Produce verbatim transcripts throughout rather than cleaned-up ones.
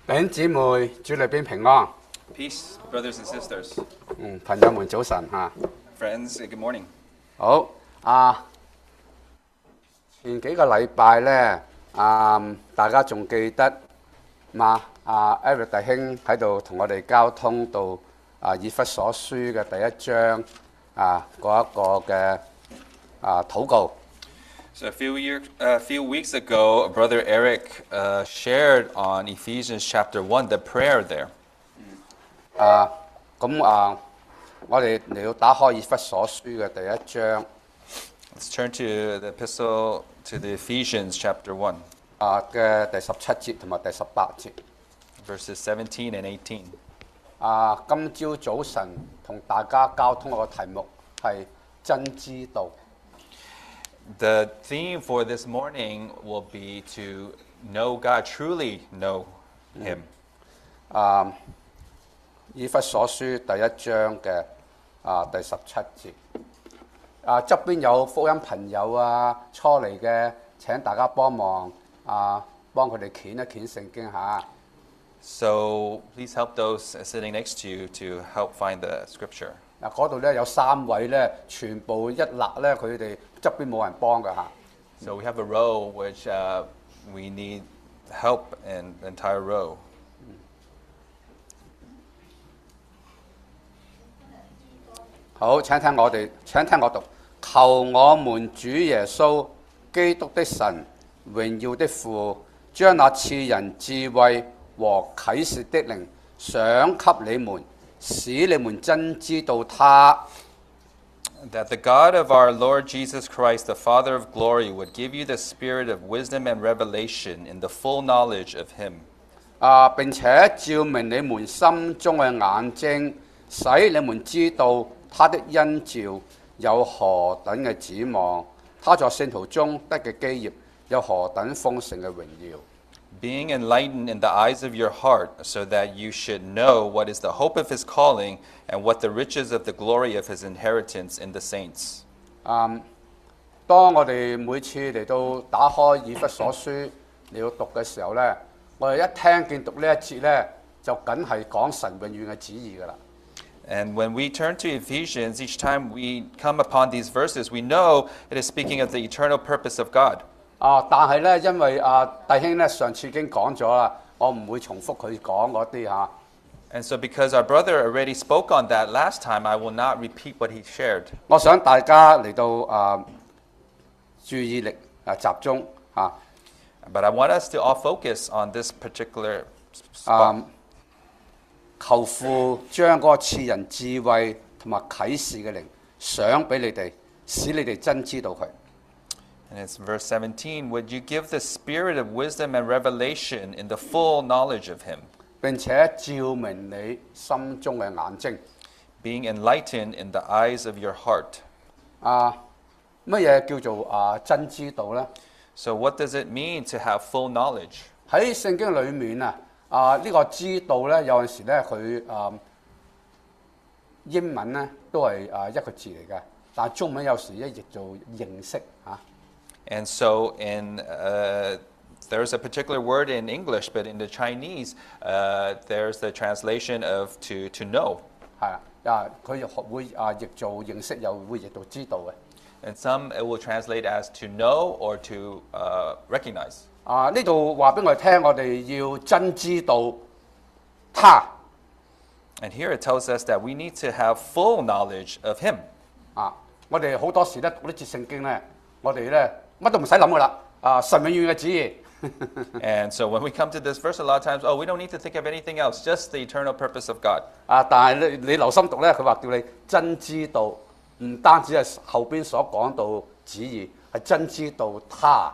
弟兄姊妹，主裏邊平安。 Peace, brothers and sisters. 嗯，朋友們早晨嚇。 Friends, good morning. 好啊，前幾個禮拜咧，啊大家仲記得嘛？啊 Eric 弟兄喺度同我哋交通到啊以弗所書嘅第一章啊嗰一個嘅啊禱告。 So a few year, a few weeks ago, Brother Eric uh, shared on Ephesians chapter one, the prayer there. 啊，咁啊，我哋嚟到打開以弗所書嘅第一章 Let's turn to the epistle to the Ephesians chapter one, 啊嘅第十七節同埋第十八節。 verses seventeen and eighteen. 啊，今朝早晨同大家交通個題目係真知道。 The theme for this morning will be to know God, truly know Him. 啊，以弗所書第一章嘅啊第十七節。啊，側邊有福音朋友啊，初嚟嘅，請大家幫忙啊，幫佢哋掀一掀聖經嚇。 So please help those sitting next to you to help find the scripture. 嗱，嗰度咧有三位咧，全部一立咧，佢哋側邊冇人幫㗎嚇。 So we have a row which uh, we need help in the entire row. 好，請聽我哋，請聽我讀。求我們主耶穌基督的神，榮耀的父，將那賜人智慧和啟示的靈賞給你們，使你們真知道他。 That the God of our Lord Jesus Christ, the Father of glory, would give you the spirit of wisdom and revelation in the full knowledge of Him. 啊！並且照明你們心中嘅眼睛，使你們知道他的恩召有何等嘅指望，他在聖徒中得嘅基業有何等豐盛嘅榮耀。 Being enlightened in the eyes of your heart, so that you should know what is the hope of His calling and what the riches of the glory of His inheritance in the saints. 嗯，當我哋每次嚟到打開以弗所書嚟到讀嘅時候呢，我哋一聽見讀呢一節呢，就梗係講神永遠嘅旨意㗎啦。 And when we turn to Ephesians, each time we come upon these verses, we know it is speaking of the eternal purpose of God. 啊，但係呢，因為啊弟兄呢上次已經講咗啦，我唔會重複佢講嗰啲嚇。 And so because our brother already spoke on that last time, I will not repeat what he shared. 我想大家嚟到啊注意力啊集中嚇 But I want us to all focus on this particular 啊 spot. 求父將嗰個賜人智慧同埋啟示嘅靈賞俾你哋，使你哋真知道佢。 And it's verse seventeen. Would you give the spirit of wisdom and revelation in the full knowledge of Him, 並且照明你心中嘅眼睛。 being enlightened in the eyes of your heart? 啊，乜嘢叫做啊真知道呢？ So what does it mean to have full knowledge? 喺聖經裏面啊，啊呢、個知道呢，有陣時呢，佢啊英文呢都係啊一個字嚟嘅，但係中文有時一譯做認識嚇。啊 And so in uh, there's a particular word in English, but in the Chinese, uh, there's the translation of to to know. 係啊，啊佢又學會啊譯做認識，又會譯做知道嘅。 And some it will translate as to know or to uh, recognize. 啊呢度話俾我哋聽，我哋要真知道他 And here it tells us that we need to have full knowledge of Him. 啊！我哋好多時咧讀呢節聖經咧，我哋咧乜都唔使諗噶啦。啊，神永遠嘅旨意。 And so when we come to this verse, a lot of times, oh, we don't need to think of anything else, just the eternal purpose of God. 啊，但係你你留心讀咧，佢話叫你真知道，唔單止係後邊所講到旨意，係真知道他。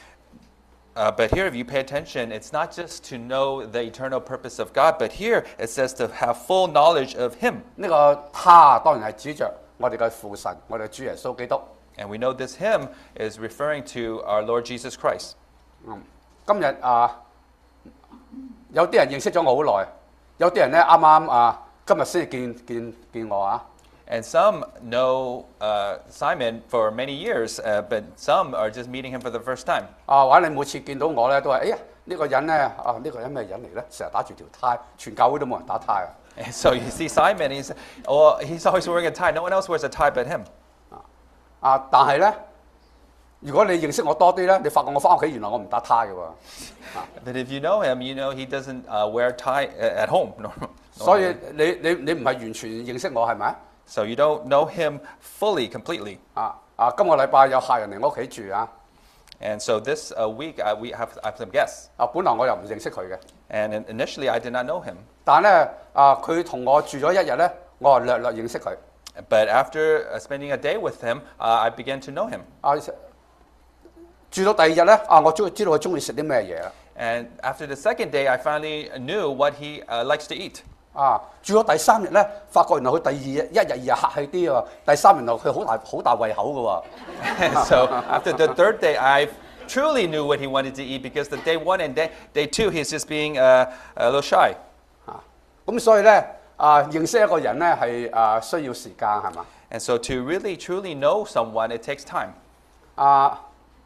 Uh, but here, if you pay attention, it's not just to know the eternal purpose of God, but here it says to have full knowledge of Him. 呢個他當然係指着我哋嘅父神，我哋嘅主耶穌基督。 And we know this hymn is referring to our Lord Jesus Christ. 嗯，今日啊，有啲人認識咗我好耐，有啲人咧啱啱啊今日先見見見我啊。 And some know uh, Simon for many years, uh, but some are just meeting him for the first time. 啊，或者你每次見到我咧，都係，哎呀， 呢個人咧啊，呢個人咩人嚟咧？成日打住條呔，全教會都冇人打呔啊！ And so you see Simon, he's, oh, he's always wearing a tie. No one else wears a tie but him. 啊，但係咧，如果你認識我多啲咧，你發覺我翻屋企原來我唔打呔嘅喎。 But if you know him, you know he doesn't uh, wear a tie at home. No, no, 所以你你你唔係完全認識我係咪？ So you don't know him fully, completely. 啊啊！今個禮拜有客人嚟我屋企住啊！ And so this uh, week uh, we have, I have some guests. 啊，本來我又唔認識佢嘅， And in- initially I did not know him. 但係咧啊，佢同我住咗一日咧，我係略略認識佢。 But after uh, spending a day with him, uh, I began to know him. 啊，住到第二日咧，啊，我終於知道佢中意食啲咩嘢啦。 And after the second day, I finally knew what he uh, likes to eat. 啊，住到第三日咧，發覺原來佢第二日一日二日客氣啲喎，第三原來佢好大好大胃口嘅喎。 And so after the third day, I truly knew what he wanted to eat because the day one and day, day two, he's just being uh, a little shy. 啊，咁所以咧啊，認識一個人咧係啊需要時間係嘛？ And so to really, truly know someone, it takes time. 啊，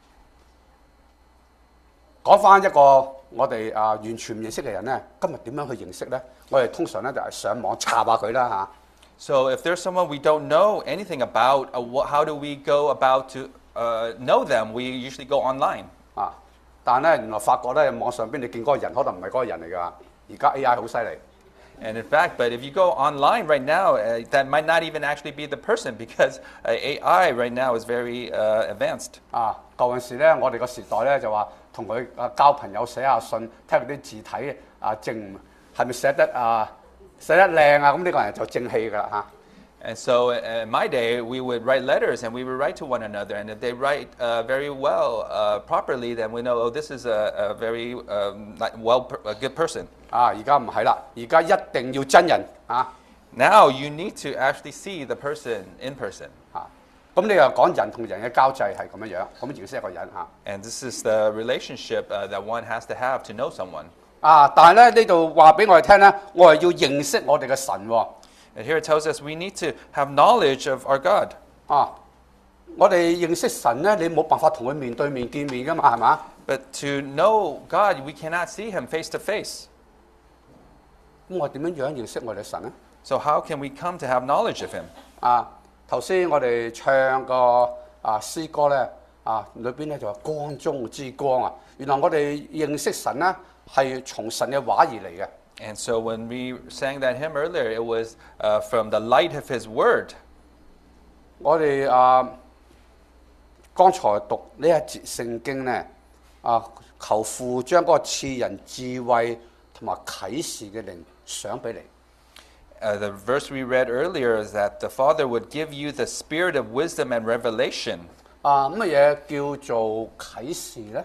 講翻一個我哋啊完全唔認識嘅人咧，今日點樣去認識咧？我哋通常咧就係上網查下佢啦嚇。 So if there's someone we don't know anything about, uh, wh- how do we go about to uh, know them? We usually go online. 啊，但係咧原來發覺咧網上邊你見嗰個人可能唔係嗰個人嚟㗎，而家 A I 好犀利。 And in fact, but if you go online right now, uh, that might not even actually be the person because uh, A I right now is very uh, advanced. 啊，舊陣時咧，我哋個時代咧就話同佢啊交朋友寫下信，睇下佢啲字體啊正係咪寫得啊寫得靚啊，咁呢個人就正氣㗎啦嚇。 And so uh, in my day, we would write letters and we would write to one another. And if they write uh, very well, uh, properly, then we know, oh, this is a, a very um, not well, per- a good person. 啊，而家唔係啦，而家一定要真人啊 Now you need to actually see the person in person. 啊！咁你又講人同人嘅交際係咁樣樣，咁認識一個人嚇。 And this is the relationship uh, that one has to have to know someone. 啊，但係咧呢度話俾我哋聽咧，我係要認識我哋嘅神喎。 And here it tells us we need to have knowledge of our God. 啊，我哋認識神咧，你冇辦法同佢面對面見面噶嘛，係嘛？ But to know God, we cannot see him face to face. 咁我點樣樣認識我哋嘅神咧？ So how can we come to have knowledge of him? 啊，頭先我哋唱個啊詩歌咧，啊裏邊咧就話光中之光啊，原來我哋認識神咧係從神嘅話而嚟嘅。 And so when we sang that hymn earlier, it was uh, from the light of his word. 我哋啊剛才讀呢一節聖經咧，啊求父將嗰個賜人智慧同埋啟示嘅靈賞俾你。 Uh, the verse we read earlier is that the Father would give you the spirit of wisdom and revelation. 啊，乜嘢叫做啟示咧？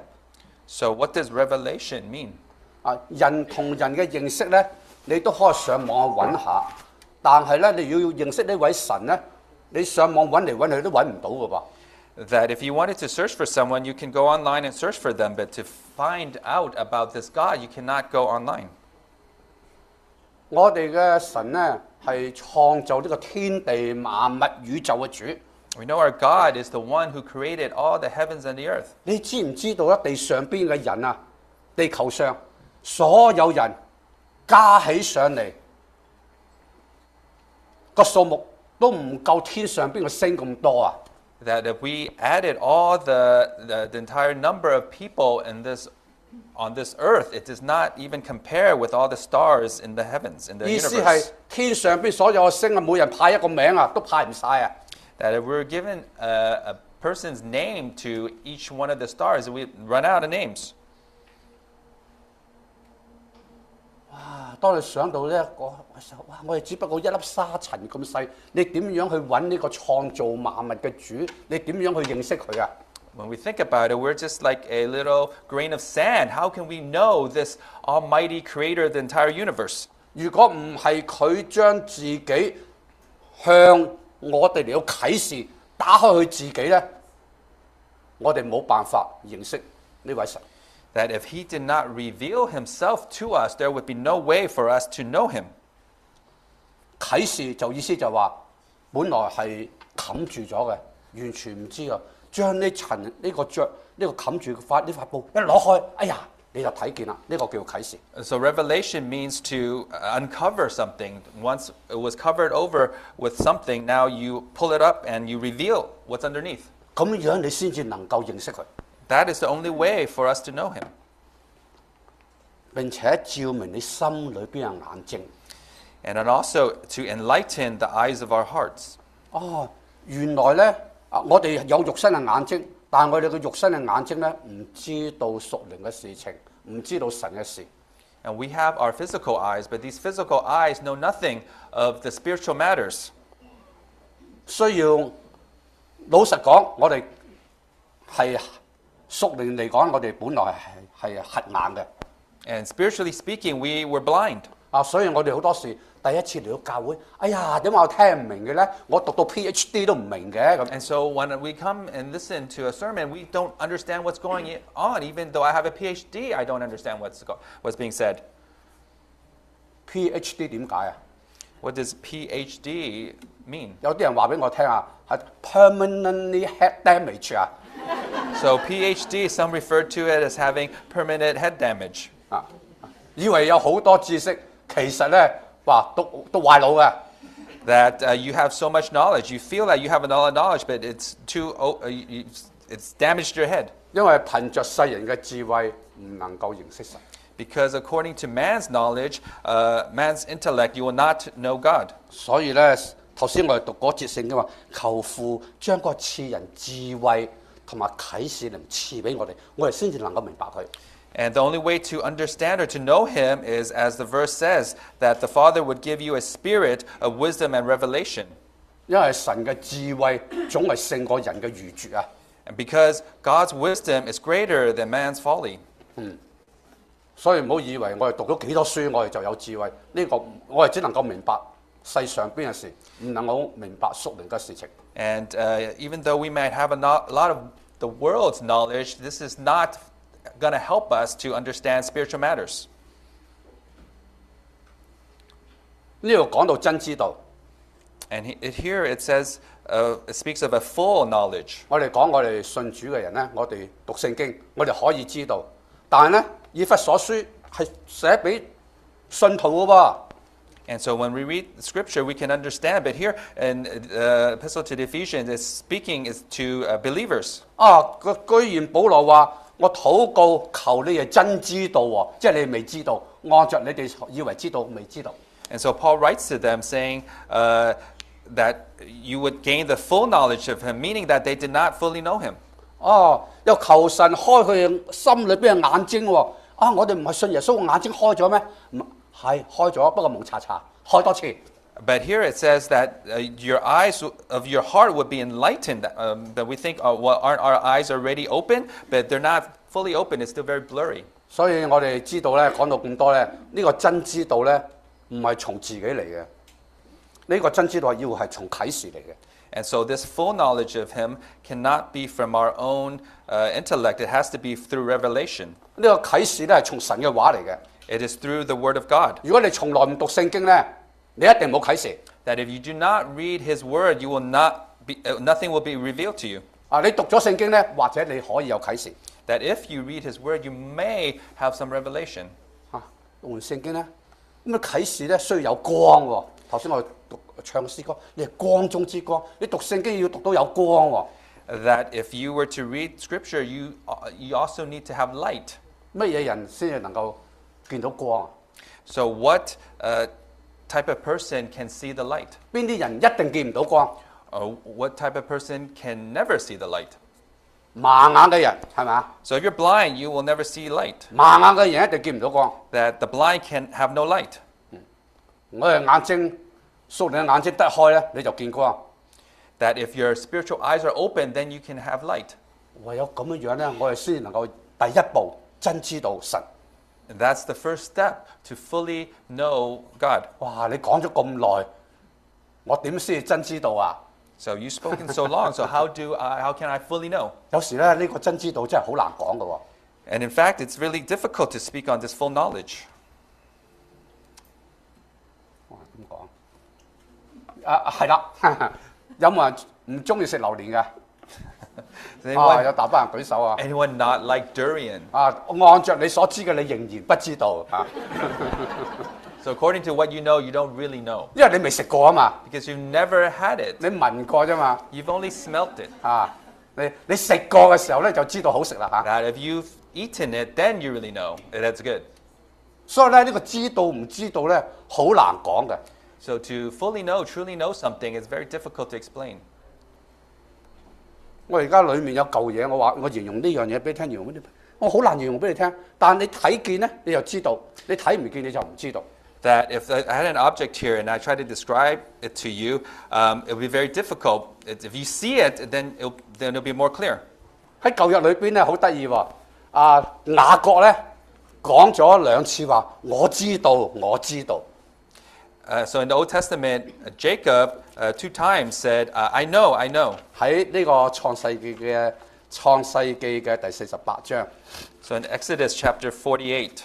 So what does revelation mean? 啊，人同人嘅認識咧，你都可以上網去揾下，但係咧，你要要認識呢位神咧，你上網揾嚟揾去都揾唔到嘅噃。 That if you wanted to search for someone, you can go online and search for them, but to find out about this God, you cannot go online. 我哋嘅神咧係創造呢個天地萬物宇宙嘅主。 We know our God is the one who created all the heavens and the earth. 你知唔知道咧？地上邊嘅人啊，地球上所有人加起上嚟個數目都唔夠天上邊個星咁多啊！ That if we added all the, the, the entire number of people in this, on this earth, it does not even compare with all the stars in the heavens, in the 意思係 universe. 天上邊所有嘅星啊，每人派一個名啊，都派唔晒啊！ That if we were given a, a person's name to each one of the stars, we'd run out of names. 啊！當你想到呢一個哇，我哋只不過一粒沙塵咁細，你點樣去揾呢個創造萬物嘅主？你點樣去認識佢啊？ When we think about it, we're just like a little grain of sand. How can we know this almighty creator of the entire universe? 如果唔係佢將自己向我哋嚟到啟示，打開佢自己咧，我哋冇辦法認識呢位神。 That if he did not reveal himself to us, there would be no way for us to know him. 啟示就意思就話，本來係冚住咗嘅，完全唔知啊！將呢層呢個著呢個冚住塊呢塊布一攞開，哎呀， 你就睇見啦。呢、個叫啟示。 So revelation means to uncover something. Once it was covered over with something, now you pull it up and you reveal what's underneath. 咁樣你先至能夠認識佢， That is the only way for us to know him. 並且照明你心裏邊嘅眼睛。 And then also to enlighten the eyes of our hearts. 哦，原來咧啊，我哋有肉身嘅眼睛，但係我哋嘅肉身嘅眼睛咧，唔知道屬靈嘅事情，唔知道神嘅事。 And we have our physical eyes, but these physical eyes know nothing of the spiritual matters. 需要老實講，我哋係屬靈嚟講，我哋本來係係瞎眼嘅。 And spiritually speaking, we were blind. 啊，所以我哋好多時第一次嚟到教會，哎呀，點解我聽唔明嘅咧？我讀到 PhD 都唔明嘅咁。 And so when we come and listen to a sermon, we don't understand what's going on. Even though I have a PhD, I don't understand what's, go- what's being said. PhD 點解啊？ What does PhD mean? 有啲人話俾我聽啊，係 permanently head damage 啊。 So PhD, some refer to it as having permanent head damage. 啊，以為有好多知識，其實咧話都都壞腦嘅。 That uh, you have so much knowledge. You feel that you have a lot of knowledge, but it's too, oh, uh, you- you- it's damaged your head. 因為憑着世人嘅智慧唔能夠認識神。 Because according to man's knowledge, uh, man's intellect, you will not know God. 所以咧，頭先我哋讀嗰節聖經話，求父將個賜人智慧同埋啟示靈賜俾我哋，我哋先至能夠明白佢。 And the only way to understand or to know him is, as the verse says, that the Father would give you a spirit of wisdom and revelation. 因為神嘅智慧總係勝過人嘅愚拙啊！ And because God's wisdom is greater than man's folly. 所以唔好以為我哋讀咗幾多書，我哋就有智慧。呢、個我哋只能夠明白世上邊嘅事，唔能夠明白屬靈嘅事情。 And uh, even though we might have a, no- a lot of the world's knowledge, this is not going to help us to understand spiritual matters. 呢度講到真知道， And he- it, here it says, uh, it speaks of a full knowledge. 我哋講我哋信主嘅人咧，我哋讀聖經，我哋可以知道，但係咧以弗所書係寫俾信徒嘅噃。 And so when we read Scripture, we can understand. But here in uh, Epistle to the Ephesians, it's speaking is to uh, believers. 啊，佢居然保羅話：我禱告求你哋真知道喎，即係你未知道，按着你哋以為知道，未知道。 And so Paul writes to them saying uh, that you would gain the full knowledge of him, meaning that they did not fully know him. 哦，又求神開佢心裏邊嘅眼睛喎。啊，我哋唔係信耶穌，眼睛開咗咩？唔係開咗，不過蒙查查，開多次。 But here it says that uh, your eyes of your heart would be enlightened. Um, but we think, uh, well, aren't our eyes already open? But they're not fully open. It's still very blurry. 所以我哋知道咧，講到咁多咧，呢、個真知道咧，唔係從自己嚟嘅。呢、個真知道要係從啟示嚟嘅。 And so this full knowledge of him cannot be from our own uh, intellect. It has to be through revelation. 呢、個啟示咧係從神嘅話嚟嘅。 It is through the word of God. 如果你從來唔讀聖經咧，你一定冇啟示。 That if you do not read his word, you will not be, uh, nothing will be revealed to you. 啊，你讀咗聖經咧，或者你可以有啟示。 That if you read his word, you may have some revelation. 啊，讀完聖經咧，咁啊啟示咧需要有光喎。頭先我哋讀唱詩歌，你係光中之光，你讀聖經要讀到有光喎。 That if you were to read scripture, you, uh, you also need to have light. 乜嘢人先至能夠見到光啊？ So what uh, type of person can see the light? 邊啲人一定見唔到光？ Or what type of person can never see the light? 盲眼嘅人係咪啊？ So if you're blind, you will never see light. 盲眼嘅人一定見唔到光。 That the blind can have no light. 我哋眼睛屬靈嘅眼睛得開咧，你就見光。 That if your spiritual eyes are open, then you can have light. 唯有咁樣樣咧，我哋先至能夠第一步真知道神。 And that's the first step to fully know God. 哇！你講咗咁耐，我點先至真知道啊？ So you've spoken so long, so how do I, how can I fully know? 有時咧，呢、個真知道真係好難講嘅喎。 And in fact, it's really difficult to speak on this full knowledge. 哇！點講？啊係啦，有冇人唔中意食榴蓮嘅？ Does 啊， anyone, 有大班人舉手啊！ anyone not like durian? 啊，按着你所知嘅，你仍然不知道啊， So according to what you know, you don't really know 因為你未食過啊嘛， because you've never had it. 你聞過啫嘛， You've only smelt it. 啊，你你食過嘅時候咧就知道好食啦嚇。 That if you've eaten it, then you really know that that's good. 所以咧呢個知道唔知道咧好難講嘅。 So to fully know, truly know something is very difficult to explain. 我而家裡面有嚿嘢，我話我形容呢樣嘢俾你聽，形容俾你聽，我好難形容俾你聽。但你睇見咧，你就知道；你睇唔見你就唔知道。 That if I had an object here and I tried to describe it to you, um, it would be very difficult. It, if you see it, then it'll, then it'll be more clear. 喺舊約裏邊咧好得意喎，啊雅各咧講咗兩次話我知道我知道。 Uh, so in the Old Testament, uh, Jacob uh, two times said, uh, I know, I know. 喺呢個創世記嘅創世記嘅第四十八章， So in Exodus chapter forty-eight,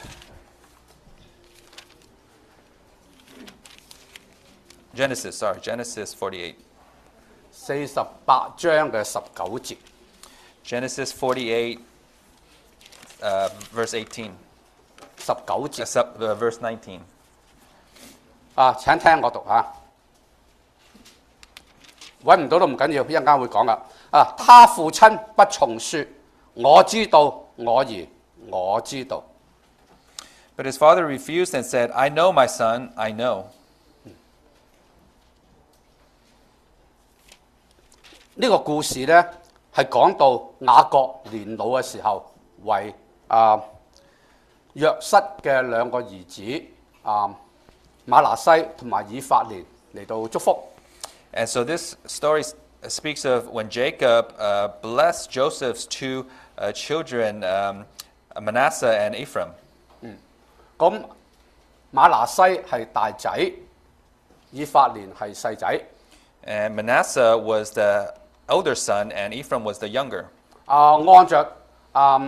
Genesis, sorry, Genesis forty-eight. 四十八章嘅十九節， Genesis forty-eight, uh, verse eighteen. 十九 Uh, 節 sub- uh, verse nineteen. 啊！請聽我讀嚇，揾唔到都唔緊要，一陣間會講噶。啊，他父親不從説，我知道，我兒，我知道。 But his father refused and said, I know, my son, I know. 呢個故事呢，係講到雅各年老嘅時候，為啊約瑟嘅兩個兒子啊馬拿西同埋以法蓮嚟到祝福。 And so this story s- speaks of when Jacob uh, blessed Joseph's two uh, children, um, Manasseh and Ephraim. 咁馬拿西係大仔，以法蓮係細仔。 And Manasseh was the elder son, and Ephraim was the younger. 啊，按着啊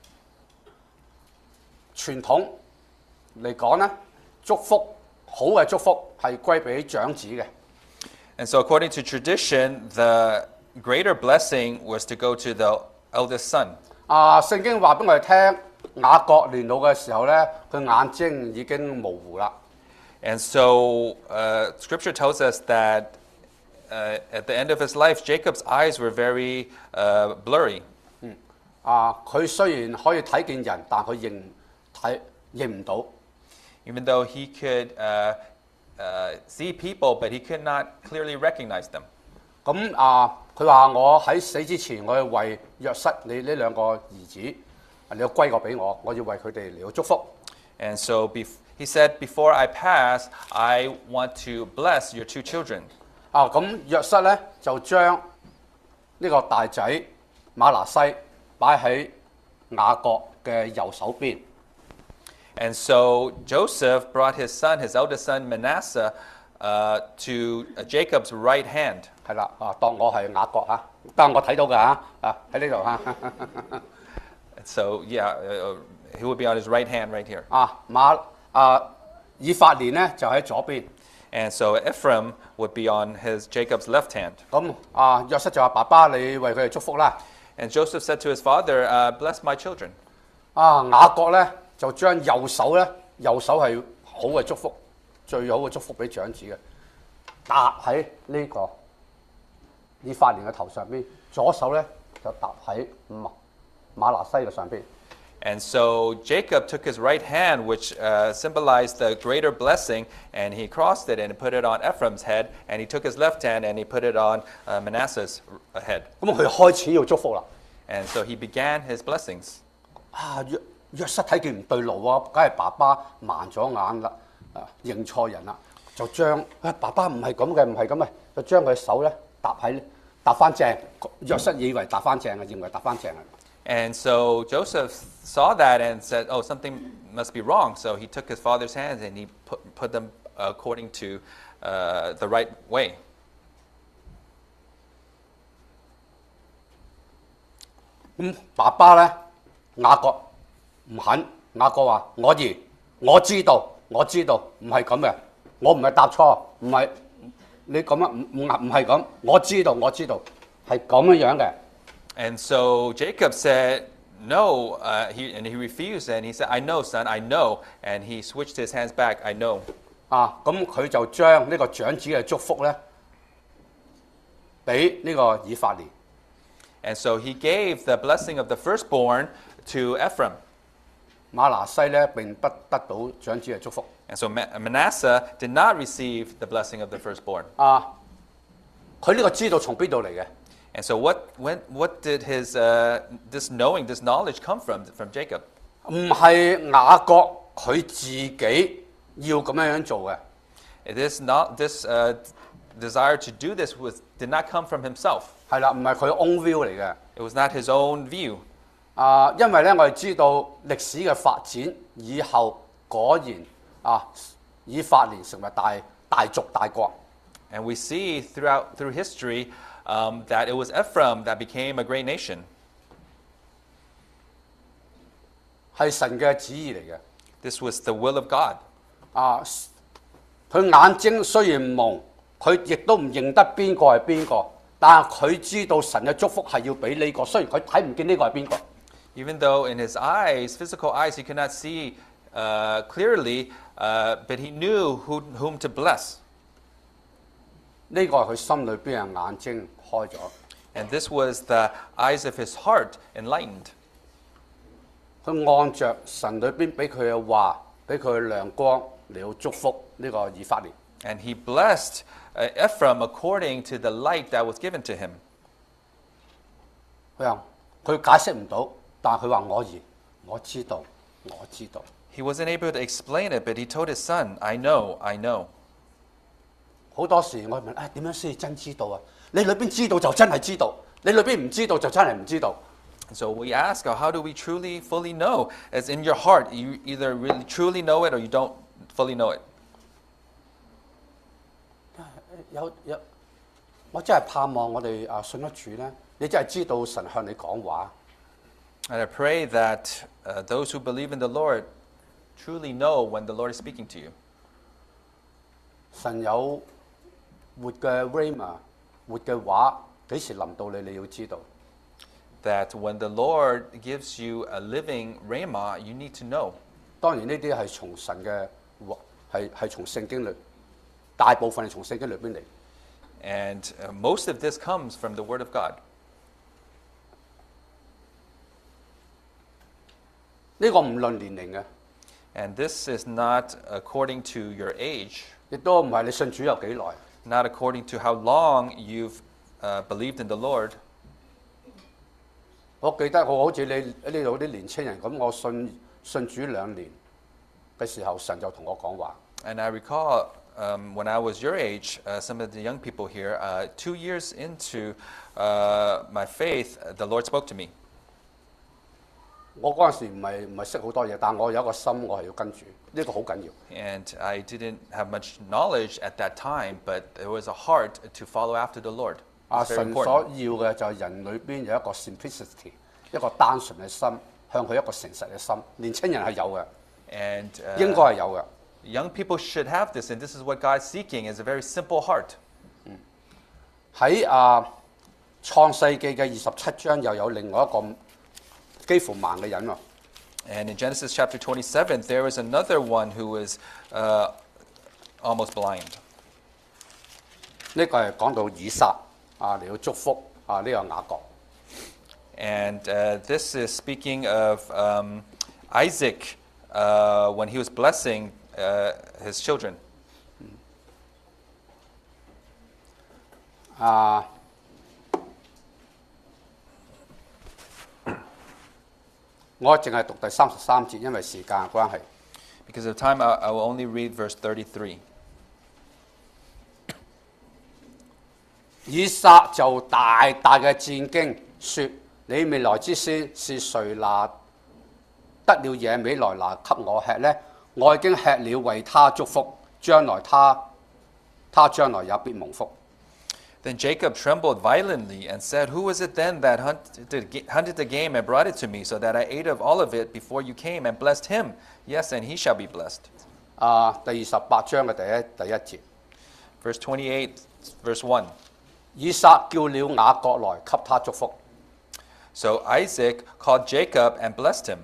傳統嚟講咧，祝福好嘅祝福係歸俾長子嘅。 And so according to tradition, the greater blessing was to go to the eldest son. 啊，聖經話俾我哋聽，雅各年老嘅時候咧，佢眼睛已經模糊啦。 And so uh, scripture tells us that uh, at the end of his life, Jacob's eyes were very uh, blurry. 啊，佢雖然可以睇見人，但佢認睇認唔到。 Even though he could uh, uh, see people, but he could not clearly recognize them. 咁啊，佢話我喺死之前，我要為約瑟你呢兩個兒子，你要歸個俾我，我要為佢哋嚟到祝福。 And so bef- he said, before I pass, I want to bless your two children. 啊，咁約瑟咧就將呢個大仔馬拿西擺喺雅各嘅右手邊。 And so Joseph brought his son, his eldest son Manasseh, uh, to uh, Jacob's right hand. 係啦，啊，當我係雅各嚇，當我睇到嘅嚇，啊喺呢度嚇。 And so, yeah, uh, he would be on his right hand right here. 啊馬啊以法蓮咧就喺左邊。 And so Ephraim would be on his Jacob's left hand. 咁啊約瑟就話：爸爸，你為佢哋祝福啦。 And Joseph said to his father, uh, bless my children. 啊雅各咧就將右手咧，右手係好嘅祝福，最好嘅祝福俾長子嘅，搭喺呢個以法蓮嘅頭上邊，左手咧就搭喺馬馬拿西嘅上邊。 And so Jacob took his right hand, which uh, symbolized the greater blessing, and he crossed it and put it on Ephraim's head. And he took his left hand and he put it on uh, Manasseh's r- head. 咁佢開始要祝福啦。 And so he began his blessings. 啊約約瑟睇見唔對路啊，梗係爸爸盲咗眼啦，啊認錯人啦，就將啊爸爸唔係咁嘅，唔係咁嘅，就將佢手咧搭喺搭翻正。約瑟以為搭翻正嘅，認為搭翻正嘅。 And so Joseph saw that and said, oh, something must be wrong. So he took his father's hands and he put, put them according to uh, the right way. 咁爸爸咧，雅各唔肯，雅各話：我兒，我知道，我知道，唔係咁嘅，我唔係答錯，唔係你咁樣，唔唔唔係咁，我知道，我知道，係咁樣樣嘅。 And so Jacob said, no, uh, he, and he refused, and he said, I know, son, I know. And he switched his hands back, I know. 啊，咁佢就將呢個長子嘅祝福咧，俾呢個以法蓮。 And so he gave the blessing of the firstborn to Ephraim. 馬拿西咧並不得到長子嘅祝福。 And so Ma- Manasseh did not receive the blessing of the firstborn. 啊，佢呢個知道從邊度嚟嘅？ And so what, when, what did his, uh, this knowing, this knowledge come from, from Jacob? 唔係雅各佢自己要咁樣樣做嘅。 This, not, this uh, desire to do this was, did not come from himself. 係啦，唔係佢 own view 嚟嘅。 It was not his own view. 啊，因為咧我哋知道歷史嘅發展以後果然啊，以法蓮成為大大族大國。 And we see throughout through history um, that it was Ephraim that became a great nation. 係神嘅旨意嚟嘅。 This was the will of God. 啊，佢眼睛雖然蒙，佢亦都唔認得邊個係邊個，但係佢知道神嘅祝福係要俾呢個，雖然佢睇唔見呢個係邊個。 Even though in his eyes, physical eyes, he could not see uh, clearly, uh, but he knew who, whom to bless. 呢個係佢心裏邊嘅眼睛開咗。 And this was the eyes of his heart enlightened. 佢按着神裏邊俾佢嘅話，俾佢嘅亮光嚟到祝福呢個以法蓮。 And he blessed uh, Ephraim according to the light that was given to him. 佢話佢解釋唔到，但係佢話我兒，我知道，我知道。 He wasn't able to explain it, but he told his son, I know, I know. 好多時我問啊，點樣先至真知道啊？你裏邊知道就真係知道，你裏邊唔知道就真係唔知道。 So we ask, how do we truly, fully know? As in your heart, you either really truly know it or you don't fully know it. 有有，我真係盼望我哋啊信得主咧，你真係知道神向你講話。 And I pray that uh, those who believe in the Lord truly know when the Lord is speaking to you. 神有活嘅 rhema，活嘅話，幾時臨到你，你要知道。 That when the Lord gives you a living rhema, you need to know. 當然呢啲係從神嘅話，係係從聖經裏，大部分係從聖經裏邊嚟。 And uh, most of this comes from the Word of God. 呢個唔論年齡嘅， And this is not according to your age, 亦都唔係你信主有幾耐。 not according to how long you've uh, believed in the Lord. 我記得我好似你呢度啲年青人咁，我信信主兩年嘅時候，神就同我講話。 And I recall um, when I was your age, uh, some of the young people here, uh, two years into uh, my faith, the Lord spoke to me. 我嗰陣時唔係唔係識好多嘢，但我有一個心，我係要跟住，呢、個好緊要。 And I didn't have much knowledge at that time, but there was a heart to follow after the Lord. 啊， It's very 神所 important. 要嘅就係人裏邊有一個 simplicity，一個單純嘅心，向佢一個誠實嘅心。年青人係有嘅， And 應該 uh, 係有嘅。 young people should have this, and this is what God's seeking, is a very simple heart. 喺啊創世記嘅二十七章又有另外一個幾乎盲嘅人喎。 And in Genesis chapter twenty-seven, there was another one who was uh, almost blind. 呢個係講到以撒啊嚟到祝福啊呢個雅各。 And uh, this is speaking of um, Isaac uh, when he was blessing uh, his children. 啊，我淨係讀第三十三節，因為時間嘅關係。 Because of time, I, I will only read verse thirty-three. 以撒就大大嘅戰驚，說：你未來之先是誰拿得了野味來拿給我吃呢？我已經吃了，為他祝福，將來他他將來也必蒙福。 Then Jacob trembled violently and said, Who was it then that hunted, hunted the game and brought it to me, so that I ate of all of it before you came and blessed him? Yes, and he shall be blessed. 啊，第二十八章嘅第一第一節， Verse twenty-eight, verse one. 以撒叫了雅各來給他祝福。 So Isaac called Jacob and blessed him.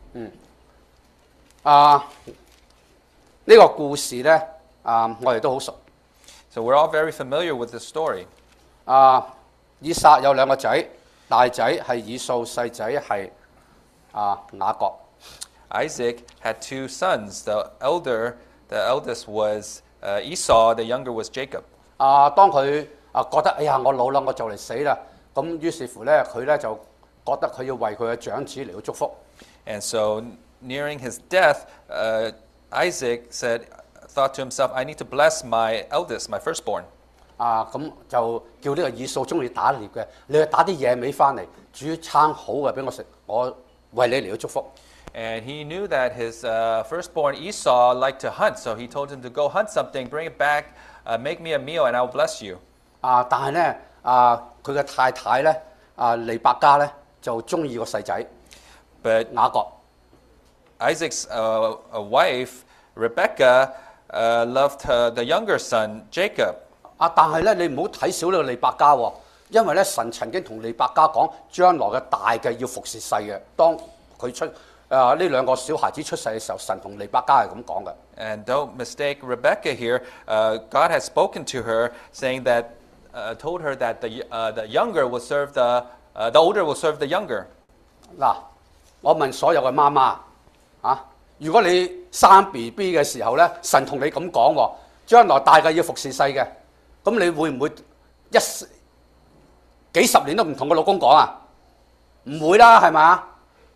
啊，呢、個故事咧，啊，我哋都好熟。 So we're all very familiar with this story. 啊，以撒有兩個仔，大仔係以掃，細仔係啊雅各。 Isaac had two sons. The elder, the eldest was uh, Esau. The younger was Jacob. 啊，當佢啊覺得哎呀我老啦，我就嚟死啦，咁於是乎咧，佢咧就覺得佢要為佢嘅長子嚟到祝福。 And so, nearing his death, uh, Isaac said, thought to himself, I need to bless my eldest, my firstborn. 啊，咁就叫呢個以掃中意打獵嘅，你去打啲野味翻嚟，煮餐好嘅俾我食，我為你嚟到祝福。 And he knew that his uh, firstborn Esau liked to hunt, so he told him to go hunt something, bring it back, uh, make me a meal, and I will bless you. 啊，但係咧，啊，佢嘅太太咧，啊，利百加咧就中意個細仔 But 雅各。 Isaac's uh, uh, wife, Rebekah, uh, loved her, the younger son, Jacob. 啊，但係咧，你唔好睇小呢個利百加喎，因為咧神曾經同利百加講，將來嘅大嘅要服侍細嘅。當佢出啊呢兩個小孩子出世嘅時候，神同利百加係咁講嘅。 And don't mistake Rebekah here. Uh, God has spoken to her, saying that, uh, told her that the uh, the younger will serve the uh, the older will serve the younger. 嗱，我問所有嘅媽媽啊，如果你生 B B 嘅時候咧，神同你咁講喎，將來大嘅要服侍細嘅，咁你會唔會一幾十年都唔同個老公講啊？唔會啦，係咪啊？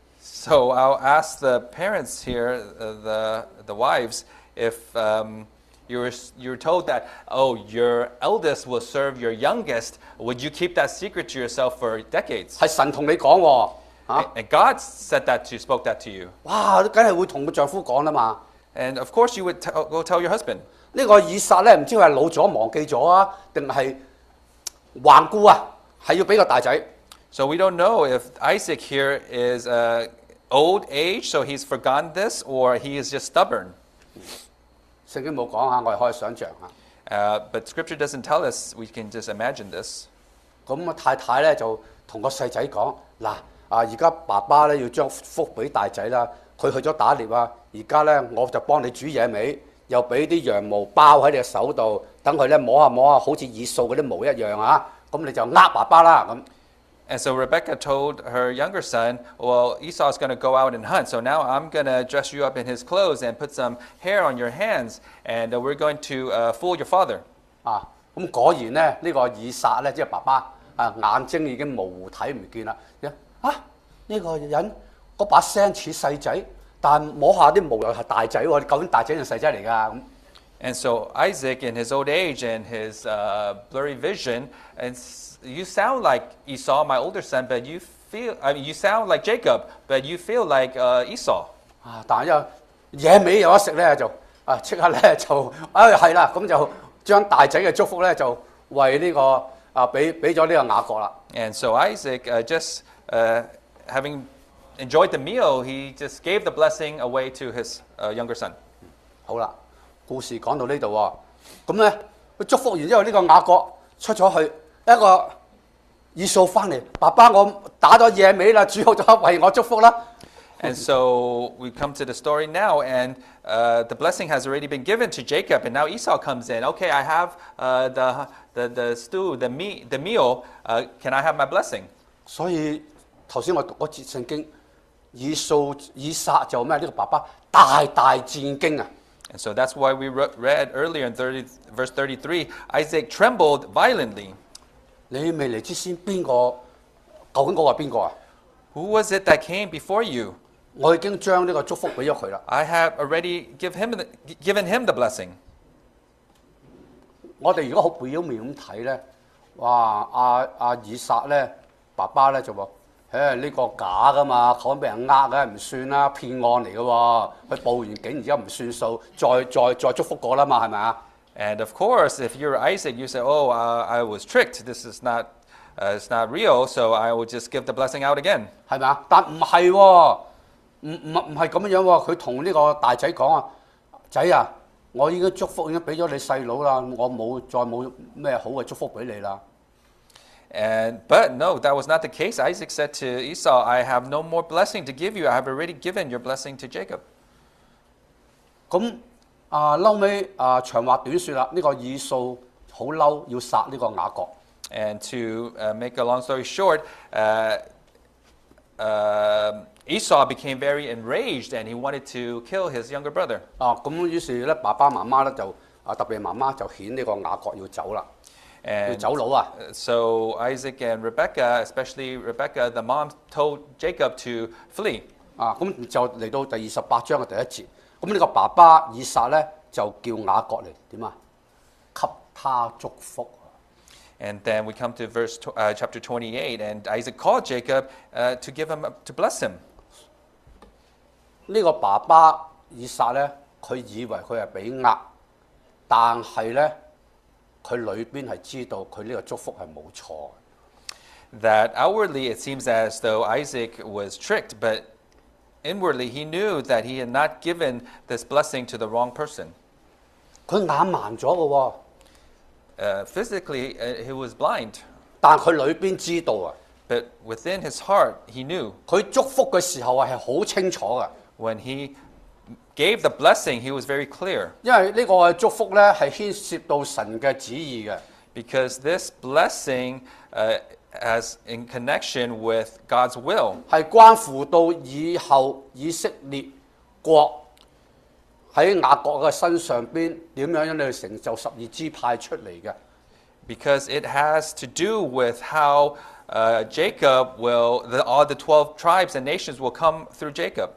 So I'll ask the parents here, uh, the the wives, if um, you were you were told that, oh, your eldest will serve your youngest, would you keep that secret to yourself for decades? 係神同你講喎，啊， And God said that to spoke that to you. 哇，梗係會同個丈夫講啦嘛。 And of course you would tell, go tell your husband. 呢個以撒咧，唔知佢係老咗忘記咗啊，定係頑固啊？係要俾個大仔。 So we don't know if Isaac here is uh, old age, so he's forgotten this, or he is just stubborn. 聖經冇講下，我哋可以想像下。 Uh, but Scripture doesn't tell us. We can just imagine this. 咁啊太太咧就同個細仔講：嗱啊，而家爸爸咧要將福俾大仔啦，佢去咗打獵啊，而家咧我就幫你煮野味，又俾啲羊毛包喺你嘅手度，等佢咧摸下摸下，好似以掃嗰啲毛一樣啊！咁你就呃爸爸啦咁。 And so Rebekah told her younger son, well, Esau's going to go out and hunt, so now I'm going to dress you up in his clothes and put some hair on your hands, and uh, we're going to uh, fool your father. 啊，咁果然咧，呢、這個以撒咧，即係爸爸啊，眼睛已經模糊睇唔見啦。啊，呢、這個人嗰把聲似細仔，但摸下啲毛又係大仔喎，究竟大仔定細仔嚟㗎咁？ And so Isaac, in his old age and his uh, blurry vision, and you sound like Esau, my older son, but you feel, I mean, you sound like Jacob, but you feel like uh, Esau. 啊，但係又野味有得食咧，就啊即刻咧就啊係啦，咁就將大仔嘅祝福咧就為呢、這個啊俾俾咗呢個雅各啦。 And so Isaac, uh, just uh, having enjoyed the meal, he just gave the blessing away to his uh, younger son. 好啦，故事講到呢度喎，咁咧佢祝福完之後，呢、這個雅各出咗去，一個以掃翻嚟，爸爸我打咗野味啦，煮好咗為我祝福啦。 And so we come to the story now, and uh, the blessing has already been given to Jacob, and now Esau comes in. Okay, I have uh, the, the the stew, the meat, the meal. Uh, can I have my blessing? 所以頭先我讀嗰節聖經，以掃以撒就咩？呢、這個爸爸大大戰驚啊！ And so that's why we re- read earlier in thirty, verse thirty-three, Isaac trembled violently. 你未嚟之先邊個？究竟嗰個係邊個啊？ Who was it that came before you? 我已經將呢個祝福俾咗佢啦。 I have already give him the, given him the blessing. 我哋如果好表面咁睇咧，哇！阿、啊、阿、啊、以撒咧，爸爸咧就話：，誒呢、這個假噶嘛，講俾人呃嘅唔算啦，騙案嚟嘅喎。佢報完警，而家唔算數，再再再祝福過啦嘛，係咪啊？ And of course, if you're Isaac, you say, "Oh, uh, I was tricked. This is not, uh, it's not real. So I will just give the blessing out again." 係咪啊？但唔係喎，唔唔唔係咁樣喎。佢同呢個大仔講啊，仔啊，我已經祝福已經俾咗你細佬啦，我冇再冇咩好嘅祝福俾你啦。 And but no, that was not the case. Isaac said to Esau, "I have no more blessing to give you. I have already given your blessing to Jacob." 咁啊，嬲尾啊，長話短説啦，呢、個以掃好嬲，要殺呢個雅各。 And to uh, make a long story short, uh, uh, Esau became very enraged and he wanted to kill his younger brother. 啊，咁於是咧，爸爸媽媽咧就啊，特別媽媽就遣呢個雅各要走啦，要 And 走佬啊！ uh, so Isaac and Rebekah, especially Rebekah, the mom told Jacob to flee. 啊，咁就嚟到第二十八章嘅第一節。咁呢個爸爸以撒咧就叫雅各嚟點啊？給他祝福。 And then we come to verse tw- uh, chapter twenty-eight, and Isaac called Jacob uh, to give him to bless him. 呢個爸爸以撒咧，佢以為佢係俾呃，但係咧佢裏邊係知道佢呢個祝福係冇錯。 That outwardly it seems as though Isaac was tricked, but inwardly he knew that he had not given this blessing to the wrong person. 佢眼盲咗嘅喎， Uh, physically, uh, he was blind, 但佢裏邊知道啊， but within his heart, he knew. 佢祝福嘅時候係好清楚嘅， When he gave the blessing, he was very clear, 因為呢個祝福咧係牽涉到神嘅旨意嘅。 because this blessing uh, has in connection with God's will. 係關乎到以後以色列國喺雅各嘅身上邊點樣樣去成就十二支派出嚟嘅。 Because it has to do with how uh, Jacob will, the, all the twelve tribes and nations will come through Jacob.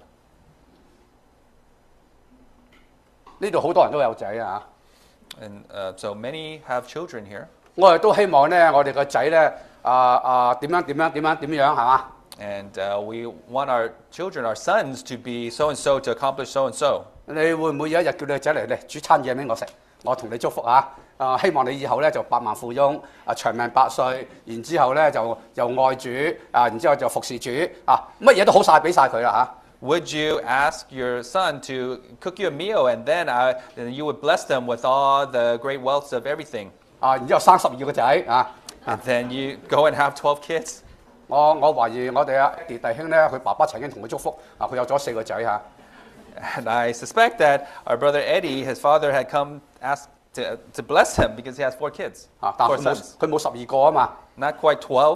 呢度好多人都有仔啊！ And uh, so many have children here. 我哋都希望咧，我哋個仔咧啊啊點樣點樣點樣點樣係嘛？ And uh, we want our children, our sons, to be so and so, to accomplish so and so. 你會唔會有一日叫你個仔嚟嚟煮餐嘢俾我食？我同你祝福啊！啊，希望你以後咧就百萬富翁，啊長命百歲，然之後咧就又愛主，啊然之後就服侍主，啊乜嘢都好晒俾晒佢啦 Would you ask your son to cook you a meal, and then uh, and you would bless them with all the great wealths of everything? 嚇！啊，然之後生十二個仔啊！ And then you go and have twelve kids? 我我懷疑我哋阿弟弟兄咧，佢爸爸曾經同佢祝福，啊佢有咗四個仔嚇。 And I suspect that our brother Eddie, his father, had come ask to, to bless him because he has four kids, 啊，但 four 佢冇 sons. 佢冇十二個啊嘛。 Not quite twelve.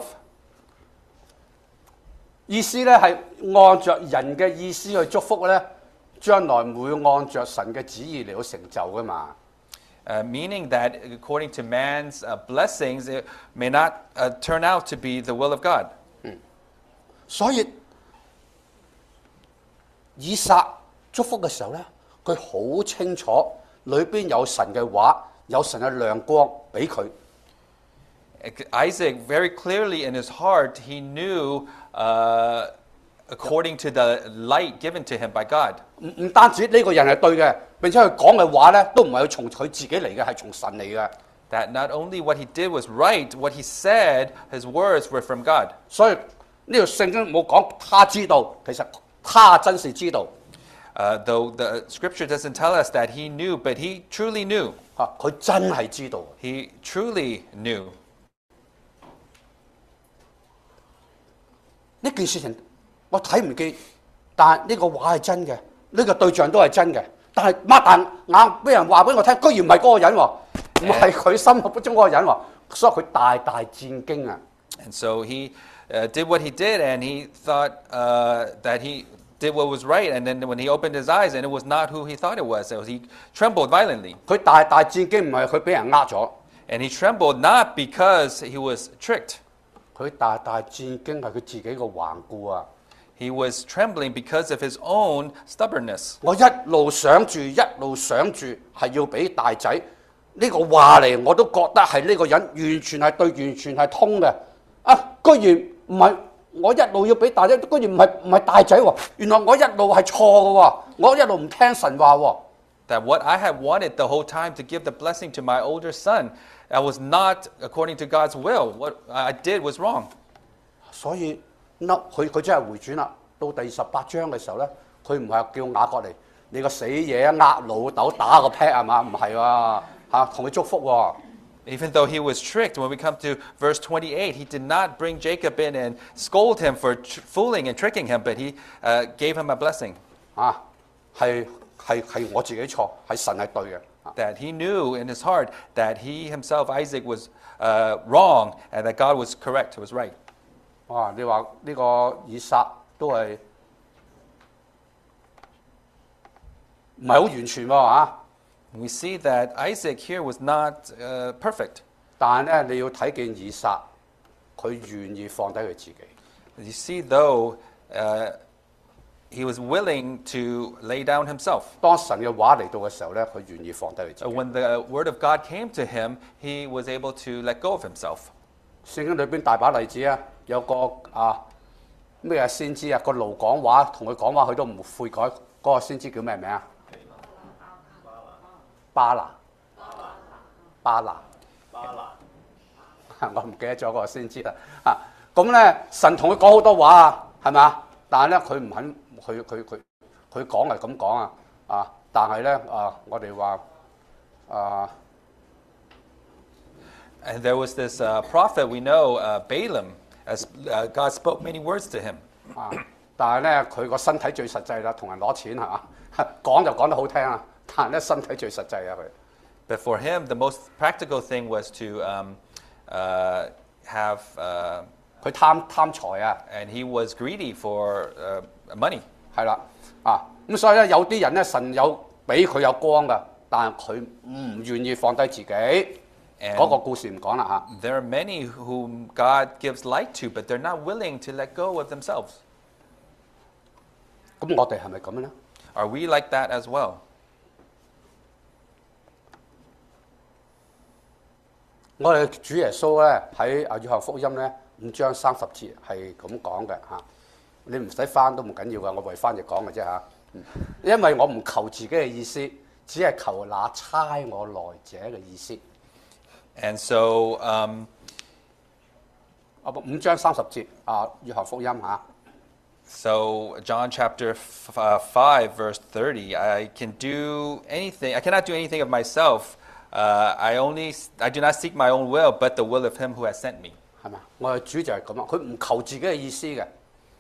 意思咧係按着人嘅意思去祝福咧，將來唔會按着神嘅旨意嚟到成就噶嘛。 Uh, meaning that according to man's uh, blessings, it may not uh, turn out to be the will of God. 所以以撒祝福嘅時候咧，佢好清楚裏邊有神嘅話，有神嘅亮光俾佢。 Isaac, very clearly in his heart, he knew uh, according to the light given to him by God. 唔唔單止呢個人係對嘅，並且佢講嘅話咧，都唔係從佢自己嚟嘅，係從神嚟嘅。 That not only what he did was right, what he said, his words were from God. 所以呢條聖經冇講他知道，其實他真是知道。 Uh, though the scripture doesn't tell us that he knew, but he truly knew. 嚇，佢真係知道。 He truly knew. 呢件事情我睇唔見，但係呢個話係真嘅，呢、個對象都係真嘅。但係擘大眼俾人話俾我聽，居然唔係嗰個人喎，唔係佢心目中嗰個人喎，所以佢大大戰驚啊！ And so he uh, did what he did, and he thought uh, that he did what was right. And then when he opened his eyes, and it was not who he thought it was, so he trembled violently. 佢大大戰驚唔係佢俾人呃咗， And he trembled not because he was tricked. 佢大大戰驚係佢自己個頑固啊！ He was trembling because of his own stubbornness. 我一路想住，一路想住係要俾大仔呢、個話嚟，我都覺得係呢個人完全係對，完全係通嘅。啊，居然唔係我一路要俾大仔，居然唔係唔係大仔喎，原來我一路係錯嘅喎，我一路唔聽神話喎。 That what I had wanted the whole time to give the blessing to my older son, that was not according to God's will. What I did was wrong. 所以嗱，佢佢真係回轉啦。到第十八章嘅時候咧，佢唔係叫雅各嚟，你個死嘢呃老豆打個 pat 係嘛？唔係喎嚇，同佢祝福喎。 Even though he was tricked, when we come to verse twenty-eight, he did not bring Jacob in and scold him for tr- fooling and tricking him, but he uh, gave him a blessing. 啊，係係係我自己錯，係神係對嘅。 That he knew in his heart that he himself, Isaac, was uh, wrong and that God was correct, was right. 哇！你話呢個以撒都係唔係好完全喎嚇？ We see that Isaac here was not uh, perfect. 但係咧，你要睇見以撒，佢願意放低佢自己。 You see, though, uh, he was willing to lay down himself. 當神嘅話嚟到嘅時候咧，佢願意放低佢自 Uh, 己。 When the word of God came to him, he was able to let go of himself. 聖經裏邊大把例子啊，有個啊咩先知啊，個驢講話同佢講話，佢都唔悔改，嗰、那個先知叫咩名啊？巴拿，巴拿，巴拿，我唔記得咗嗰個先知啦。啊，咁咧神同佢講好多話啊，係咪？但係咧佢唔肯，佢佢佢佢講係咁講啊，啊！但係咧啊，我哋話啊。 And there was this uh, prophet we know, uh, Balaam, as uh, God spoke many words to him. 啊！但係咧，佢個身體最實際啦，同人攞錢係嘛？講就講得好聽啊，但係咧身體最實際啊佢。 But for him, the most practical thing was to um, uh, have, uh, 佢貪貪財啊， and he was greedy for uh, money. 係啦啊！咁所以咧，有啲人咧，神有俾佢有光㗎，但係佢唔願意放低自己。 嗰個故事唔講啦嚇。 There are many whom God gives light to, but they're not willing to let go of themselves. 咁我哋係咪咁樣咧？ Are we like that as well? 我哋主耶穌咧喺啊約翰福音咧五章三十節係咁講嘅嚇，你唔使翻都唔緊要噶，我為翻譯講嘅啫嚇。因為我唔求自己嘅意思，只係求那差我來者嘅意思。 And so, um, 啊五章三十節啊約翰福音嚇。 so John chapter f- uh, five, verse thirty. I can do anything. I cannot do anything of myself. Uh, I only, I do not seek my own will, but the will of Him who has sent me. 係嘛？我哋主就係咁啊，佢唔求自己嘅意思嘅。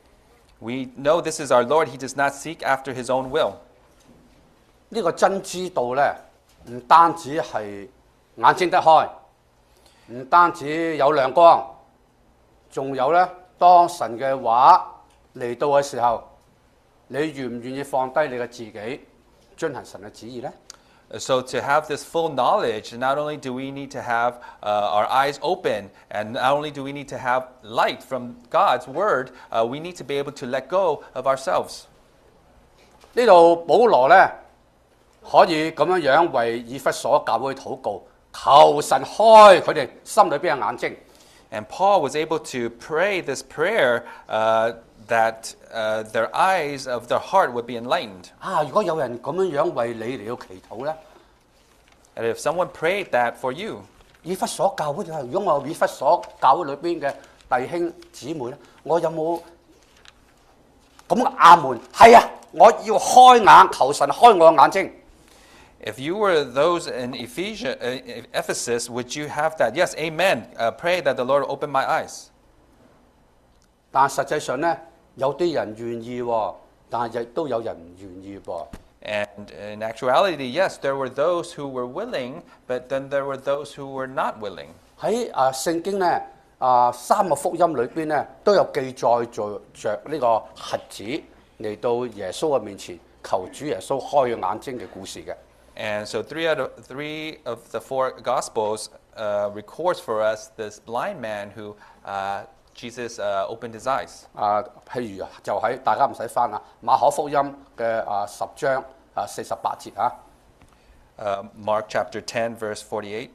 We know this is our Lord. He does not seek after His own will. 呢個真知道咧，唔單止係眼睛得開，唔單止有亮光，仲有咧，當神嘅話嚟到嘅時候，你願唔願意放低你嘅自己，遵行神嘅旨意咧？ So to have this full knowledge, not only do we need to have uh, our eyes open, and not only do we need to have light from God's word, uh, we need to be able to let go of ourselves. 呢度保羅咧可以咁樣樣為以弗所教會禱告，求神開佢哋心裏邊嘅眼睛。 And Paul was able to pray this prayer uh, that uh, their eyes of their heart would be enlightened. 啊！如果有人咁樣樣為你嚟到祈禱咧， And if someone prayed that for you, 以弗所教會啊，如果我以弗所教會裏邊嘅弟兄姊妹咧，我有冇咁阿門？係啊！我要開眼，求神開我嘅眼睛。 if you were those in Ephesus, uh, Ephesus, would you have that? Yes, amen. Uh, pray that the Lord open my eyes. 但實際上咧，有啲人願意喎，但係亦都有人唔願意噃。 And in actuality, yes, there were those who were willing, but then there were those who were not willing. 喺啊聖經咧啊三個福音裏邊咧都有記載著着呢個瞎子嚟到耶穌嘅面前求主耶穌開佢眼睛嘅故事嘅。 And so three out of three of the four Gospels uh, records for us this blind man who uh, Jesus uh, opened his eyes. 啊，譬如就喺大家唔使翻啦，馬可福音嘅啊十章啊四十八節啊。 Uh, Mark chapter ten, verse forty-eight.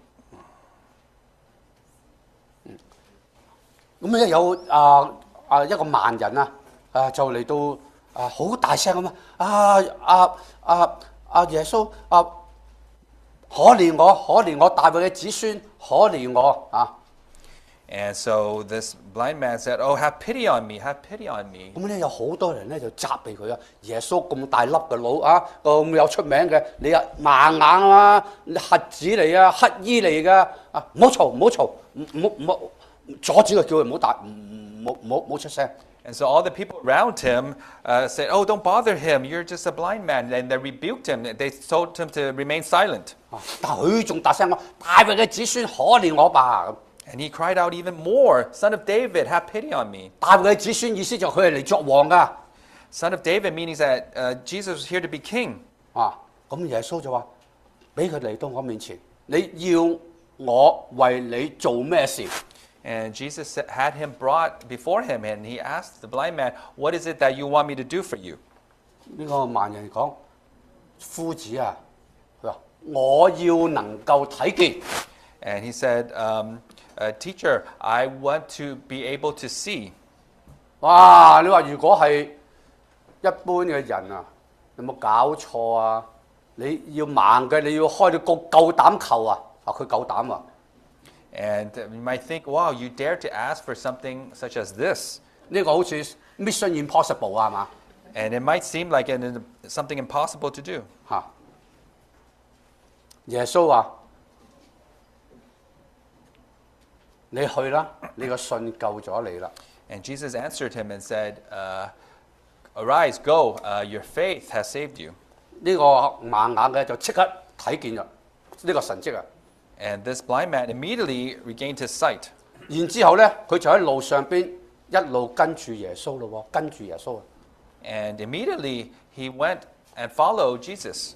咁咧有啊啊一個盲人啊，啊就嚟到啊好大聲咁啊啊啊啊耶穌啊可憐我，可憐我大衛嘅子孫，可憐我啊！ And so this blind man said, "Oh, have pity on me, have pity on me." 咁咧有好多人咧就責備佢啊！耶穌咁大粒嘅佬啊，咁有出名嘅，你啊盲眼啊，你瞎子嚟啊，乞衣嚟噶啊！唔好嘈，唔好嘈，唔唔好唔好阻止佢，叫佢唔好大，唔唔好唔好唔好出聲。 And so all the people around him uh, said, "Oh, don't bother him. You're just a blind man." And they rebuked him. They told him to remain silent. 啊！但佢仲大聲講：大衛嘅子孫可憐我吧！ And he cried out even more, "Son of David, have pity on me." 大衛嘅子孫意思就佢係嚟作王噶。 Son of David meaning that uh, Jesus was here to be king. 啊！咁耶穌就話：俾佢嚟到我面前，你要我為你做咩事？ And Jesus sa- had him brought before him, and he asked the blind man, "What is it that you want me to do for you?" 呢個盲人講：夫子啊，佢話我要能夠睇見。 And he said, um, uh, "Teacher, I want to be able to see." 哇！你話如果係一般嘅人啊，有冇搞錯啊？你要盲嘅，你要開到夠夠膽求啊！啊，佢夠膽啊！ And uh, you might think, "Wow, you dare to ask for something such as this?" 呢個好似 Mission Impossible 啊，係嘛？ And it might seem like an, something impossible to do. 嚇！耶穌話：你去啦，你個信救咗你啦。 And Jesus answered him and said, uh, "Arise, go. Uh, your faith has saved you." 呢個盲眼嘅就即刻睇見啦，呢個神蹟啊！ And this blind man immediately regained his sight. 然之後咧，佢就喺路上邊一路跟住耶穌咯喎，跟住耶穌啊！ And immediately he went and followed Jesus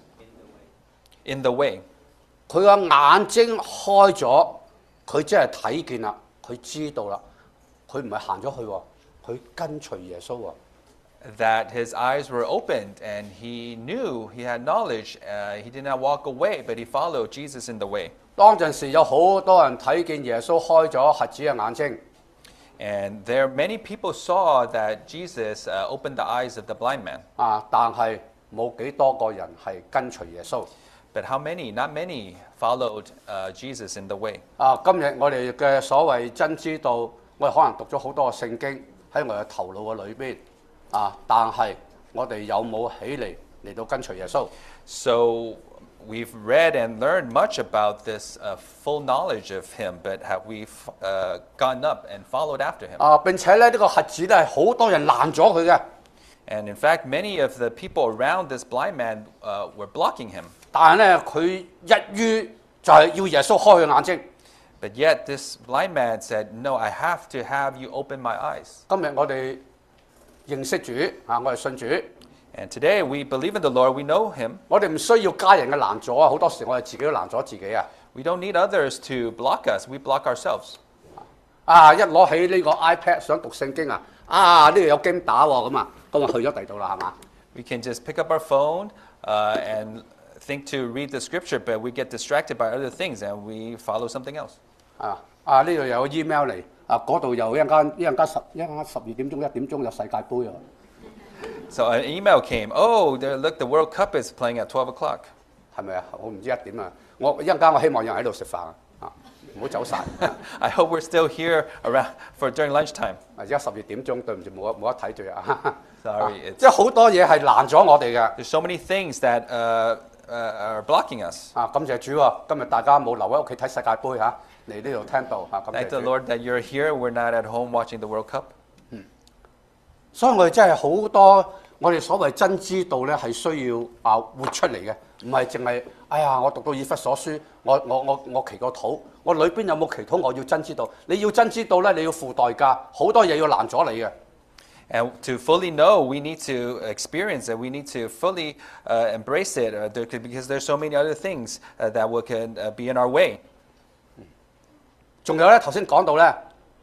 in the way. 佢個眼睛開咗，佢真係睇見啦，佢知道啦，佢唔係行咗去喎，佢跟隨耶穌喎。 That his eyes were opened and he knew, he had knowledge. Uh, he did not walk away, but he followed Jesus in the way. 當陣時有好多人睇見耶穌開咗瞎子嘅眼睛， And there many people saw that Jesus uh, opened the eyes of the blind man. 啊，但係冇幾多個人係跟隨耶穌。 But how many? Not many followed uh, Jesus in the way. 啊，今日我哋嘅所謂真知道，我哋可能讀咗好多個聖經喺我哋頭腦嘅裏邊，啊，但係我哋有冇起嚟嚟到跟隨耶穌？ So we've read and learned much about this uh, full knowledge of him, but have we uh, gotten up and followed after him? 啊，並且咧呢個瞎子咧係好多人攔咗佢嘅， And in fact, many of the people around this blind man uh, were blocking him. 但係咧佢一於就係要耶穌開佢眼睛。 But yet this blind man said, "No, I have to have you open my eyes." 今日我哋認識主啊，我哋信主， And today we believe in the Lord, we know him. 我哋唔需要家人嘅攔阻啊，好多時我哋自己都攔阻自己啊。 We don't need others to block us, we block ourselves. 啊，一攞起呢個 iPad 想讀聖經啊，啊呢度有 game 打喎，咁啊，咁啊去咗第度啦，係嘛？ We can just pick up our phone uh, and think to read the scripture, but we get distracted by other things and we follow something else. 啊啊呢度又有 email 嚟，啊嗰度又一陣間一陣間十一陣間十二點鐘一點鐘有世界盃啊！ So an email came, "Oh, there, look, the World Cup is playing at twelve o'clock." 係咪啊？我唔知一點啊！我一陣間我希望有人喺度食飯啊！啊，唔好走晒。 I hope we're still here around for during lunchtime. 啊而家十二點鐘，對唔住，冇得冇得睇住啊！ Sorry, it's, 即係好多嘢係攔咗我哋嘅。 there's so many things that uh, uh, are blocking us. 啊，感謝主喎！今日大家冇留喺屋企睇世界盃嚇，嚟呢度聽到嚇，感 Thank 謝 the 主。 Lord that you're here. We're not at home watching the World Cup. 所以我哋真係好多，我哋所謂真知道咧係需要啊活出嚟嘅，唔係淨係哎呀我讀到以弗所書，我我我我祈個禱，我裏邊有冇祈禱？我要真知道，你要真知道咧，你要付代價，好多嘢要攔咗你嘅。 And to fully know, we need to experience it. We need to fully uh, embrace it uh, there, because there's so many other things uh, that will, can uh, be in our way. 仲有咧，頭先講到咧，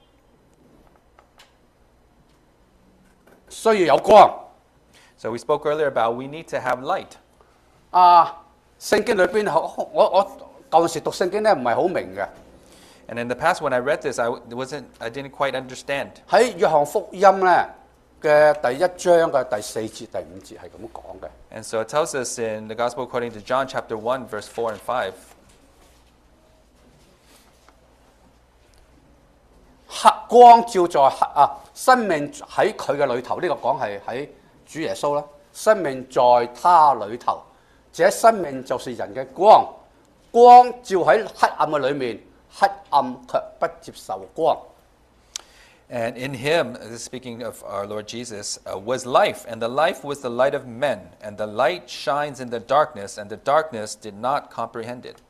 需要有光。 So we spoke earlier about we need to have light. 啊，聖經裏邊我我我舊時讀聖經咧唔係好明嘅。 And in the past, when I read this, I wasn't, I didn't quite understand. 喺約翰福音咧嘅第一章嘅第四節、第五節係咁講嘅。 And so it tells us in the Gospel according to John chapter one, verse four and five. 黑光照在黑啊，生命喺佢嘅裏頭。呢、這個講係喺主耶穌啦，生命在他裏頭，這生命就是人嘅光。光照喺黑暗嘅裏面，黑暗卻不接受光。 And in him, this is speaking of our Lord Jesus, uh, was life, and the life was the light of men, and the light shines in the darkness, and the darkness did not comprehend it.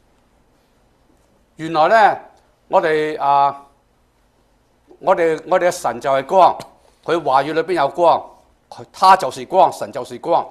原來咧，我哋啊，我哋我哋嘅神就係光，佢話語裏邊有光，佢他就是光，神就是光。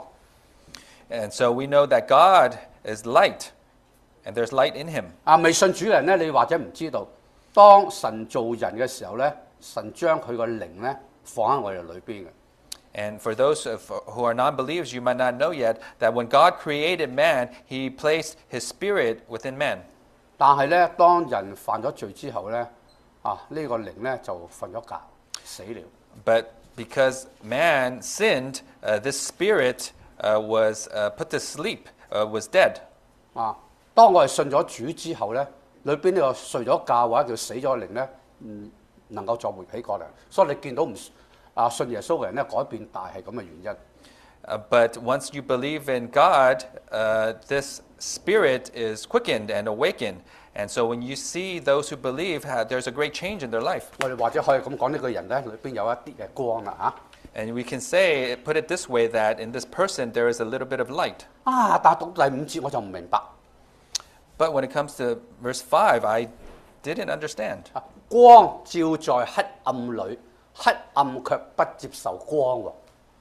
And so we know that God is light, and there's light in him. 啊，未信主嘅人咧，你或者唔知道，當神造人嘅時候咧，神將佢個靈咧放喺我哋裏邊嘅。 And for those of, who are non-believers, you might not know yet that when God created man, he placed his spirit within man. 但係咧，當人犯咗罪之後咧，啊，呢、這個靈咧就瞓咗覺，死了。 But because man sinned, uh, this spirit uh, was uh, put to sleep, uh, was dead. 啊，當我哋信咗主之後咧，裏邊呢個睡咗覺或者叫死咗嘅靈咧，唔能夠再活起過嚟。所以你見到唔啊信耶穌嘅人咧改變大係咁嘅原因。 Uh, but once you believe in God, uh, this spirit is quickened and awakened. And so when you see those who believe, uh, there's a great change in their life. 我哋或者可以咁講，呢個人咧裏邊有一啲嘅光啦嚇。 And we can say, put it this way, that in this person there is a little bit of light. 啊，但係讀第五節我就唔明白。 But when it comes to verse five, I didn't understand. 啊，光照在黑暗裏，黑暗卻不接受光喎。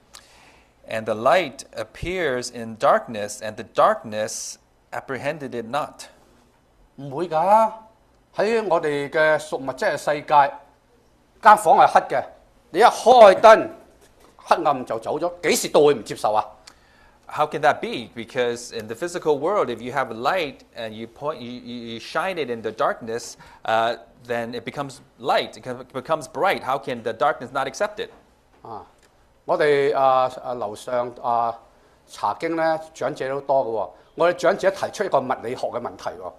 And the light appears in darkness, and the darkness apprehended it not. 唔會㗎，喺我哋嘅屬物質嘅世界，間房係黑嘅，你一開燈，黑暗就走咗，幾時都會唔接受啊？ How can that be? Because in the physical world, if you have a light and you point, you, you shine it in the darkness, uh, then it becomes light. It becomes bright. How can the darkness not accept it? 啊，我哋啊啊樓上啊查經咧，長者都多嘅喎。我哋長者提出一個物理學嘅問題喎。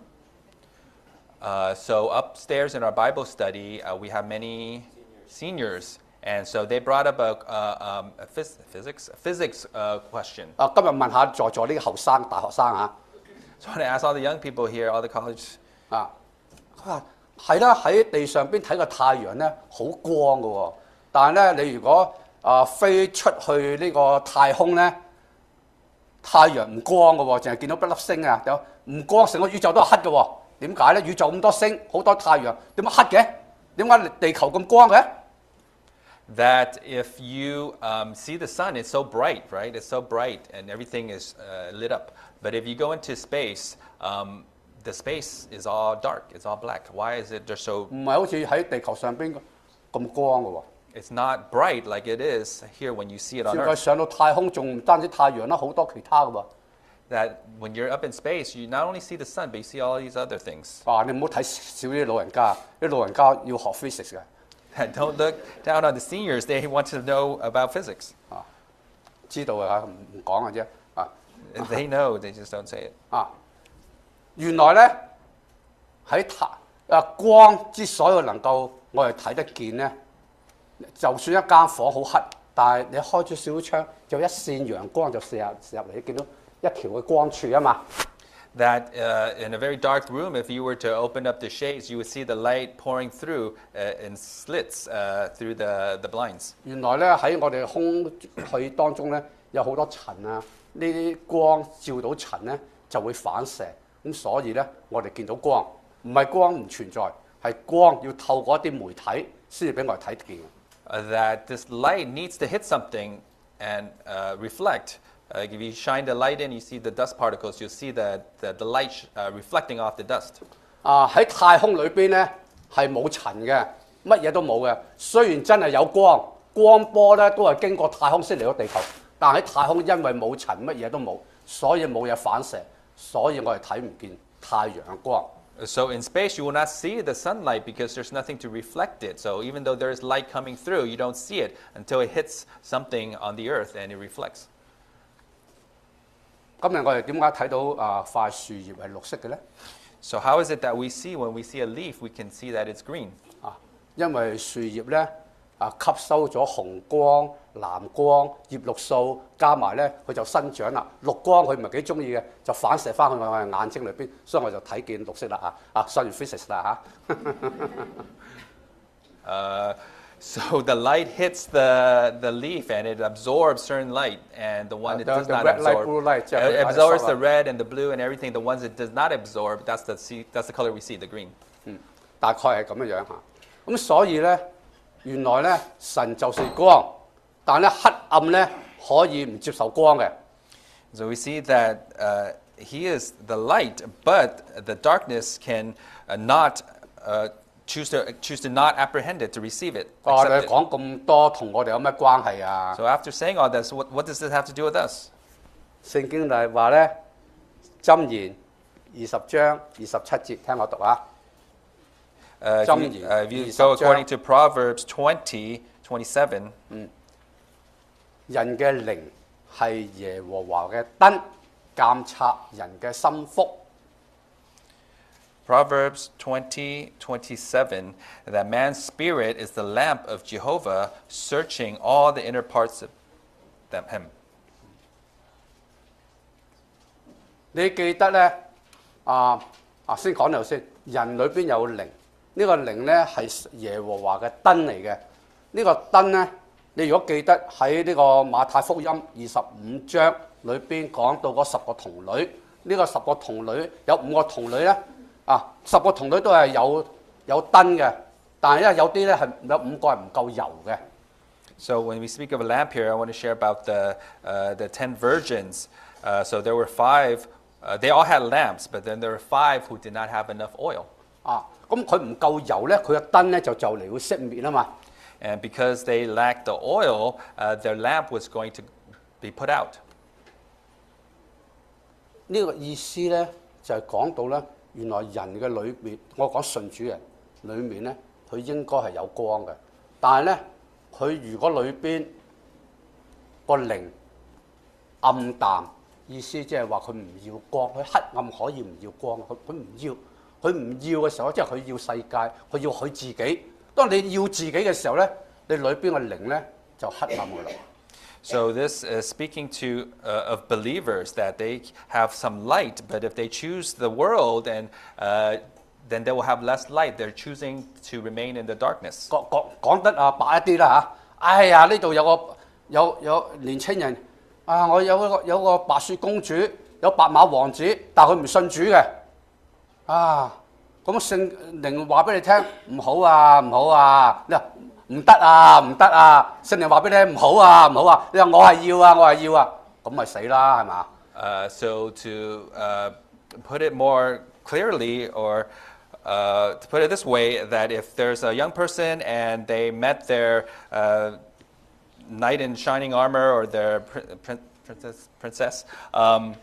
Uh, so upstairs in our Bible study, uh, we have many seniors, and so they brought up a, uh, um, a phys- physics a physics uh, question. 啊，今日問下在座呢個後生大學生啊， So I want to ask all the young people here, all the college. 啊，佢話係啦，喺地上邊睇個太陽咧好光嘅喎，但係咧你如果啊飛出去呢個太空咧，太陽唔光嘅喎，淨係見到不粒星啊，有唔光，成個宇宙都係黑嘅喎。點解咧？宇宙咁多星，好多太陽，點解黑嘅？點解地球咁光嘅？ That if you um, see the sun, it's so bright, right? It's so bright, and everything is uh, lit up. But if you go into space, um, the space is all dark. It's all black. Why is it just so? 唔係好似喺地球上邊咁光嘅喎。 It's not bright like it is here when you see it on 現在 Earth. 上到太空仲唔單止太陽啦，好多其他嘅喎。 That when you're up in space, you not only see the sun, but you see all these other things. 啊，你唔好睇少啲老人家，啲老人家要學 physics 嘅。 Don't look down on the seniors. They want to know about physics. 啊，知道嘅嚇，唔唔講嘅啫。啊 They know, they just don't say it. 啊，原來咧喺太啊光之所以能夠我哋睇得見咧，就算一間房好黑，但係你開咗少少窗，就一線陽光就射入射入嚟，你見到一條嘅光柱啊嘛。 That uh, in a very dark room, if you were to open up the shades, you would see the light pouring through uh, in slits uh, through the, the blinds. 原來咧喺我哋空氣當中咧有好多塵啊，呢啲光照到塵咧就會反射，咁所以咧我哋見到光，唔係光唔存在，係光要透過一啲媒體先至俾我哋睇見。 Uh, that this light needs to hit something and uh, reflect. Uh, if you shine the light in, you see the dust particles. You'll see the, the, the light sh- uh, reflecting off the dust. 啊喺太空裏邊咧係冇塵嘅，乜嘢都冇嘅。雖然真係有光，光波咧都係經過太空先嚟到地球，但喺太空因為冇塵，乜嘢都冇，所以冇嘢反射，所以我哋睇唔見太陽嘅光。 So in space, you will not see the sunlight because there's nothing to reflect it. So even though there's light coming through, you don't see it until it hits something on the earth and it reflects. 今日我哋點解睇到啊塊樹葉係綠色嘅咧？ So how is it that we see when we see a leaf, we can see that it's green? 啊， 因為樹葉咧啊吸收咗紅光、藍光、葉綠素，加埋咧佢就生長啦。綠光佢唔係幾中意嘅，就反射翻去我嘅眼睛裏邊，所以我就睇見綠色啦啊啊 ，sorry physics 啦嚇。 Uh, so the light hits the, the leaf and it absorbs certain light, and the one Uh, it the- does the not red light, absorb, blue light, yeah, it I- I absorbs saw the that. red and the blue and everything. The ones it does not absorb, that's the see, that's the color we see, the green. 嗯，大概係咁樣樣嚇。咁所以咧，原來咧神就是光，但咧黑暗咧可以唔接受光嘅。 So we see that uh, he is the light, but the darkness can uh, not uh, choose to choose to not apprehend it, to receive it. 我哋 accept it. 講咁多，同我哋有咩關係啊？ So after saying all this, what, what does this have to do with us? 聖經就係話咧，箴言二十章二十七節，聽我讀啊。 Uh, if, 箴 you, 言 uh, if you 二十 go 章 according to Proverbs twenty, twenty-seven, 人嘅靈係耶和華嘅燈，監察人嘅心腹。 Proverbs twenty, twenty-seven, that man's spirit is the lamp of Jehovah, searching all the inner parts of them, him. 你記得咧啊啊，先講頭先，人裏邊有靈，呢、個靈咧係耶和華嘅燈嚟嘅。呢、個燈咧，你如果記得喺呢個馬太福音二十五章裏邊講到嗰十個童女，呢、個十個童女有五個童女咧啊，十個童女都係有有燈嘅，但係咧有啲咧係有五個係唔夠油嘅。 So when we speak of a lamp here, I want to share about the, uh, the ten virgins. Uh, so there were five, uh, they all had lamps, but then there were five who did not have enough oil. 啊，咁佢唔夠油咧，佢嘅燈咧就就嚟會熄滅啊嘛。 And because they lacked the oil, uh, their lamp was going to be put out. 呢個意思咧就係、講到咧，原來人嘅裏面，我講信主人裏面咧，佢應該係有光嘅，但係咧，佢如果裏邊個靈暗淡，意思即係話佢唔要光，佢黑暗可以唔要光，佢佢唔要，佢唔要嘅時候，即係佢要世界，佢要佢自己。當你要自己嘅時候咧，你裏邊嘅靈咧就黑暗㗎啦。 So this is speaking to uh, of believers that they have some light, but if they choose the world, and uh, then they will have less light. They're choosing to remain in the darkness. 講講講得啊白一啲啦嚇，哎呀呢度有個有有年青人啊，我有個有個白雪公主，有白馬王子，但係佢唔信主嘅，啊咁聖靈話俾你聽唔好啊唔好啊，你話唔得啊唔得啊，聖靈話俾你聽唔好啊唔好啊，你話我係要啊我係要啊，咁咪死啦係嘛？ Uh, so to uh, put it more clearly, or uh, to put it this way, that if there's a young person and they met their uh, knight in shining armor or their prin- prin- princess, princess um,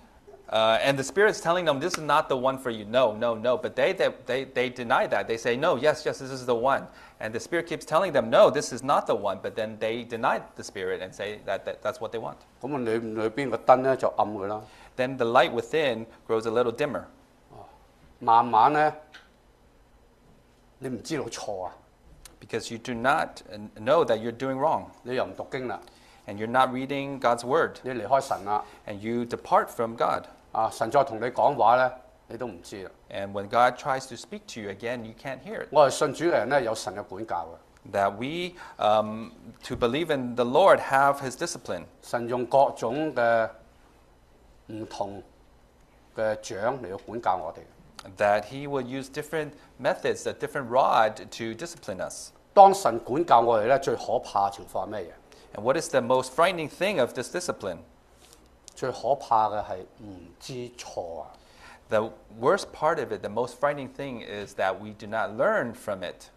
uh, and the Spirit's telling them this is not the one for you, no, no, no, but they, they, they, they deny that. They say, no, yes, yes, this is the one. And the Spirit keeps telling them, no, this is not the one, but then they deny the Spirit and say that, that that's what they want. 咁啊裏裏邊個燈咧就暗嘅啦， Then the light within grows a little dimmer. 慢慢咧你唔知道錯啊， Because you do not uh, know that you're doing wrong, 你又唔讀經啦， and you're not reading God's word, 你離開神啦。 and you depart from God. 啊！神再同你講話咧，你都唔知啦。 And when God tries to speak to you again, you can't hear it. 我係信主嘅人咧，有神嘅管教嘅。 That we, um, to believe in the Lord, have His discipline. 神用各種嘅唔同嘅獎嚟到管教我哋。 That He would use different methods, a different rod to discipline us. 當神管教我哋咧，最可怕嘅情況係咩嘢？ And what is the most frightening thing of this discipline? 最可怕嘅係唔知錯啊！ The worst part of it, the most frightening thing, is that we do not learn from it.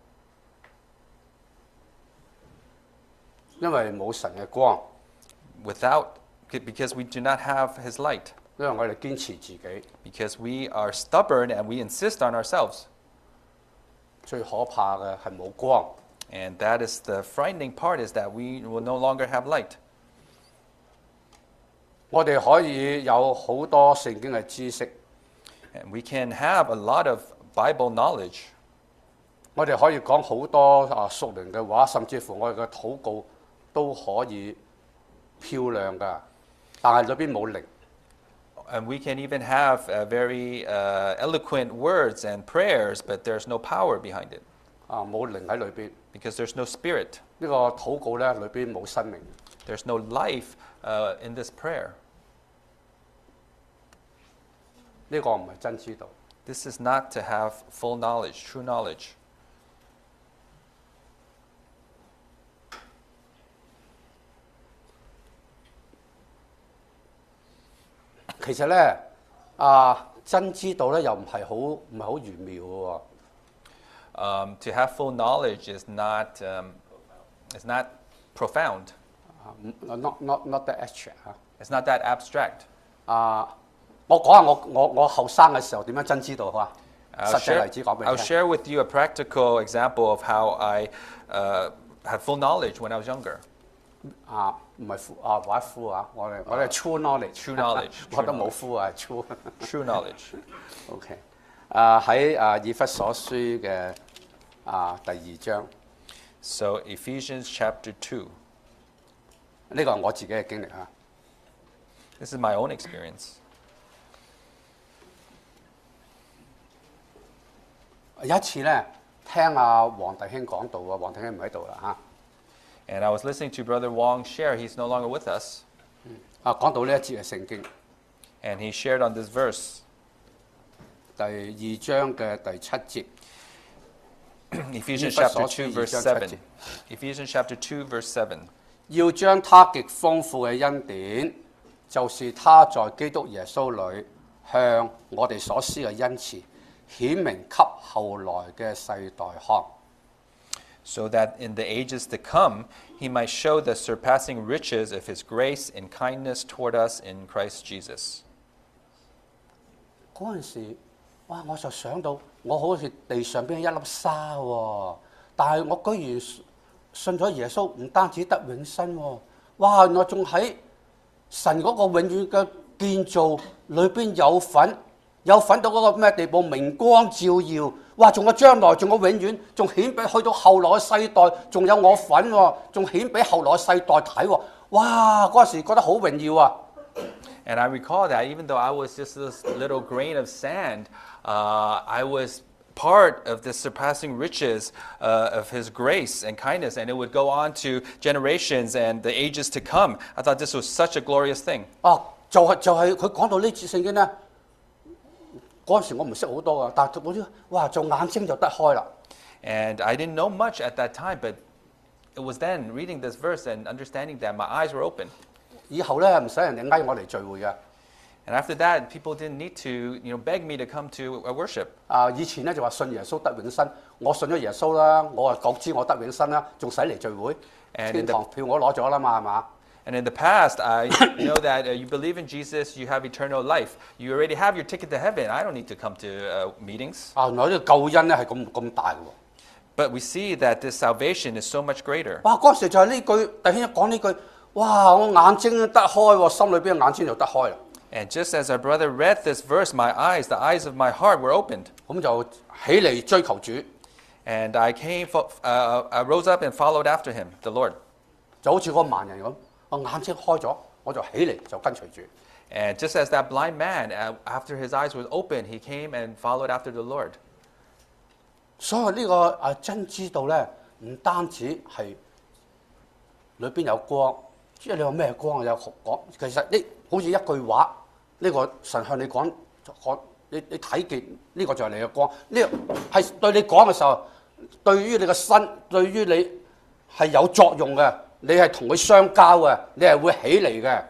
因為冇神嘅光， Without, because we do not have His light. 因為我哋堅持自己。 Because we are stubborn and we insist on ourselves. 最可怕嘅係冇光。 And that is the frightening part, is that we will no longer have light. 我哋可以有好多聖經嘅知識， And we can have a lot of Bible knowledge. 我哋可以講好多啊屬靈嘅話，甚至乎我哋嘅禱告都可以漂亮㗎，但係裏邊冇靈。 And we can even have uh, very uh, eloquent words and prayers, but there's no power behind it 啊，冇靈喺裏邊， because there's no spirit. 呢個禱告咧裏邊冇生命。 There's no life uh, in this prayer. 呢個唔係真知道。 This is not to have full knowledge, true knowledge. 其實咧，啊真知道咧又唔係好唔係好玄妙嘅喎。 Um, to have full knowledge is not um, is not profound. 啊，not not not that abstract 啊。 It's not that abstract. 啊，我講下我我我後生嘅時候點樣真知道好啊？ I'll 實際 share, 例子講俾你 I'll 聽。 share with you a practical example of how I uh, had full knowledge when I was younger. 啊，唔係夫啊，或者夫啊，我哋我哋係 true knowledge。 True knowledge, 我都 true 冇夫啊，係 true。 True knowledge. OK，啊喺啊以弗所書嘅啊第二章， So Ephesians chapter two. 呢個係我自己嘅經歷啊。 This is my own experience. 有一次咧，聽阿黃弟兄講道啊，黃弟兄唔喺度啦嚇。 And I was listening to Brother Wong share. He's no longer with us. 啊，講到呢一節嘅聖經， And he shared on this verse. 第二章嘅第七節， Ephesians 以弗所 chapter 書 two 二 verse 章七節。 seven. Ephesians chapter two verse seven. 要將他極豐富嘅恩典，就是他在基督耶穌裏向我哋所施嘅恩慈，顯明給後來嘅世代看。 So that in the ages to come he might show the surpassing riches of his grace and kindness toward us in Christ Jesus. 嗰陣時，哇！我就想到，我好似地上邊一粒沙喎，但係我居然信咗耶穌，唔單止得永生喎，哇！原來仲喺神嗰個永遠嘅建造裏邊有份，有份到嗰個咩地步？明光照耀，哇！仲有將來，仲有永遠，仲顯俾去到後來嘅世代，仲有我份喎，仲顯俾後來嘅世代睇喎，哇！嗰時覺得好榮耀啊！ And I recall that even though I was just this little grain of sand, uh, I was part of the surpassing riches uh, of his grace and kindness, and it would go on to generations and the ages to come. I thought this was such a glorious thing. 啊，就係、就係佢講到呢節聖經咧，嗰陣時我唔識好多噶，但係嗰啲哇，就眼睛就得開啦。 And I didn't know much at that time, but it was then reading this verse and understanding that my eyes were open. 以後咧唔使人哋嗌我嚟聚會嘅。 And after that, people didn't need to, you know, beg me to come to a worship. 啊，以前咧就話信耶穌得永生，我信咗耶穌啦，我話覺知我得永生啦，仲使嚟聚會？ And 天堂票我攞咗啦嘛，係嘛？ And in the past, I know that uh, you believe in Jesus, you have eternal life. You already have your ticket to heaven. I don't need to come to uh, meetings. 啊，原來呢個救恩咧係咁咁大嘅喎。 But we see that this salvation is so much greater. 哇！嗰時就係呢句，弟兄一講呢句，哇！我眼睛得開喎，心裏邊嘅眼睛就得開啦。 And just as our brother read this verse, my eyes, the eyes of my heart were opened. 咁就起嚟追求主， And I came, fo- uh, I rose up and followed after him, the Lord. 就好似嗰個盲人咁，我眼睛開咗，我就起嚟就跟隨主。 And just as that blind man, uh, after his eyes was open, he came and followed after the Lord. 所以呢個啊真知道咧，唔單止係裏邊有光，即係你話咩光啊？有講，其實呢好似一句話，呢、個神向你講講，你你睇見呢個就係你嘅光，呢、個係對你講嘅時候，對於你嘅身，對於你係有作用嘅，你係同佢相交嘅，你係會起嚟嘅。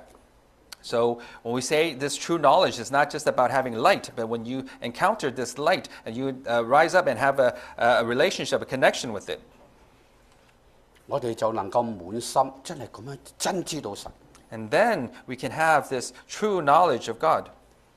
So when we say this true knowledge is not just about having light, but when you encounter this light and you uh, rise up and have a, a relationship, a connection with it, 我哋就能夠滿心真係咁樣真知道神。 and then we can have this true knowledge of God.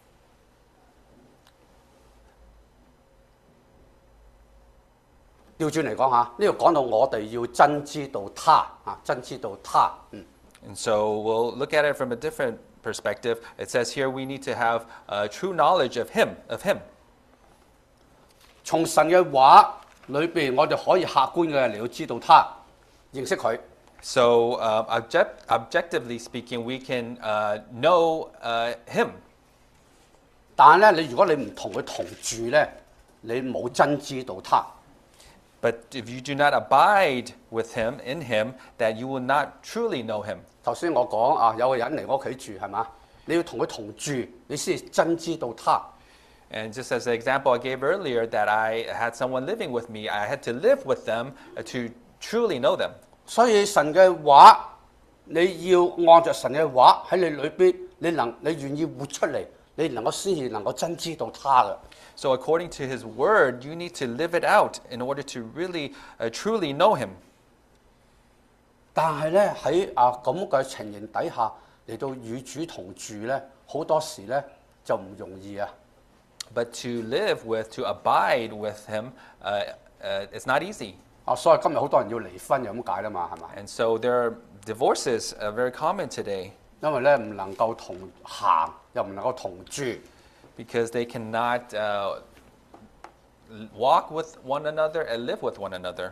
調轉嚟講下，呢度講到我哋要真知道他啊，真知道他，嗯。 And so we'll look at it from a different perspective. It says here we need to have uh, true knowledge of Him, of Him. 從神嘅話裏邊，我哋可以客觀嘅嚟到知道他，認識佢。 So, uh, object, objectively speaking, we can uh, know uh, him. 但係咧，你如果你唔同佢同住咧，你冇真知道他。 But if you do not abide with him, in him, that you will not truly know him. 頭先我講啊，有個人嚟我屋企住係嘛？你要同佢同住，你先真知道他。 And just as the example I gave earlier, that I had someone living with me, I had to live with them to truly know them. 所以神嘅話，你要按着神嘅話喺你裏邊，你能你願意活出嚟，你能夠先至能夠真知道他嘅。 So according to his word, you need to live it out in order to really, uh, truly know him. 但係咧喺啊咁嘅情形底下嚟到與主同住咧，好多時咧就唔容易啊。 But to live with, to abide with him, uh, uh, it's not easy. 啊，所以今日好多人要離婚就咁解啦嘛，係嘛？ And so there are divorces uh, very common today 因為咧唔能夠同行，又唔能夠同住。 because they cannot uh, walk with one another and live with one another.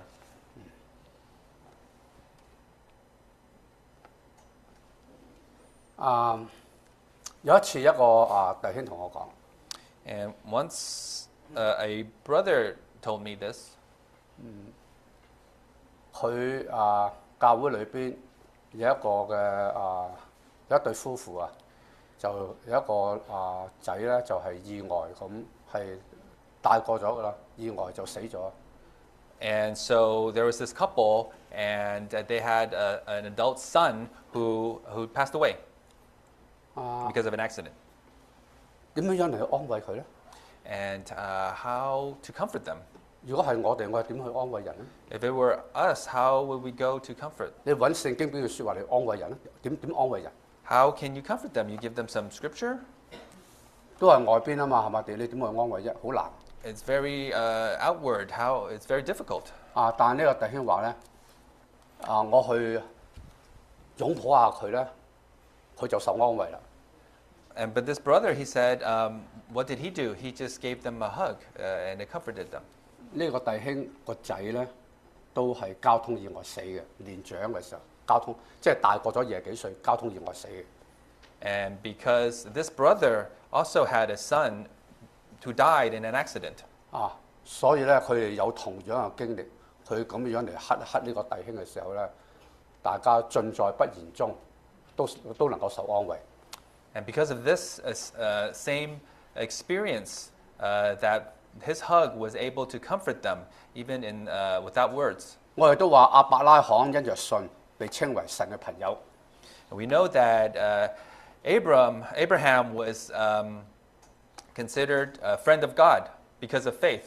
啊，有一次一個啊弟兄同我講。 And once uh, a brother told me this. 佢啊教會裏邊有一個嘅啊有一對夫婦啊，就有一個啊仔咧就係、是、意外咁係大個咗噶啦，意外就死咗。 And so there was this couple, and they had a, an adult son who who passed away because of an accident. 點樣樣嚟去安慰佢咧？ And uh, how to comfort them? 如果係我哋，我係點去安慰人咧？ If it were us, how would we go to comfort? 你揾聖經邊句説話嚟安慰人咧？點點安慰人？ How can you comfort them? You give them some scripture? 都係外邊啊嘛，係嘛？你點去安慰啫？好難。 It's very uh, outward. How it's very difficult. 啊！但係呢個弟兄話咧，啊，我去擁抱下佢咧，佢就受安慰啦。 And but this brother, he said, um, what did he do? He just gave them a hug, uh, and it comforted them. 呢個弟兄個仔咧都係交通意外死嘅，年長嘅時候交通即係大過咗廿幾歲，交通意外死嘅。 And because this brother also had a son who died in an accident. 啊，所以咧佢哋有同樣嘅經歷，佢咁樣嚟乞乞呢個弟兄嘅時候咧，大家盡在不言中，都都能夠受安慰。 And because of this uh, same experience, uh, that his hug was able to comfort them, even in uh, without words. 我哋都話亞伯拉罕因着信被稱為神嘅朋友。 And we know that uh, Abram, Abraham was um, considered a friend of God because of faith.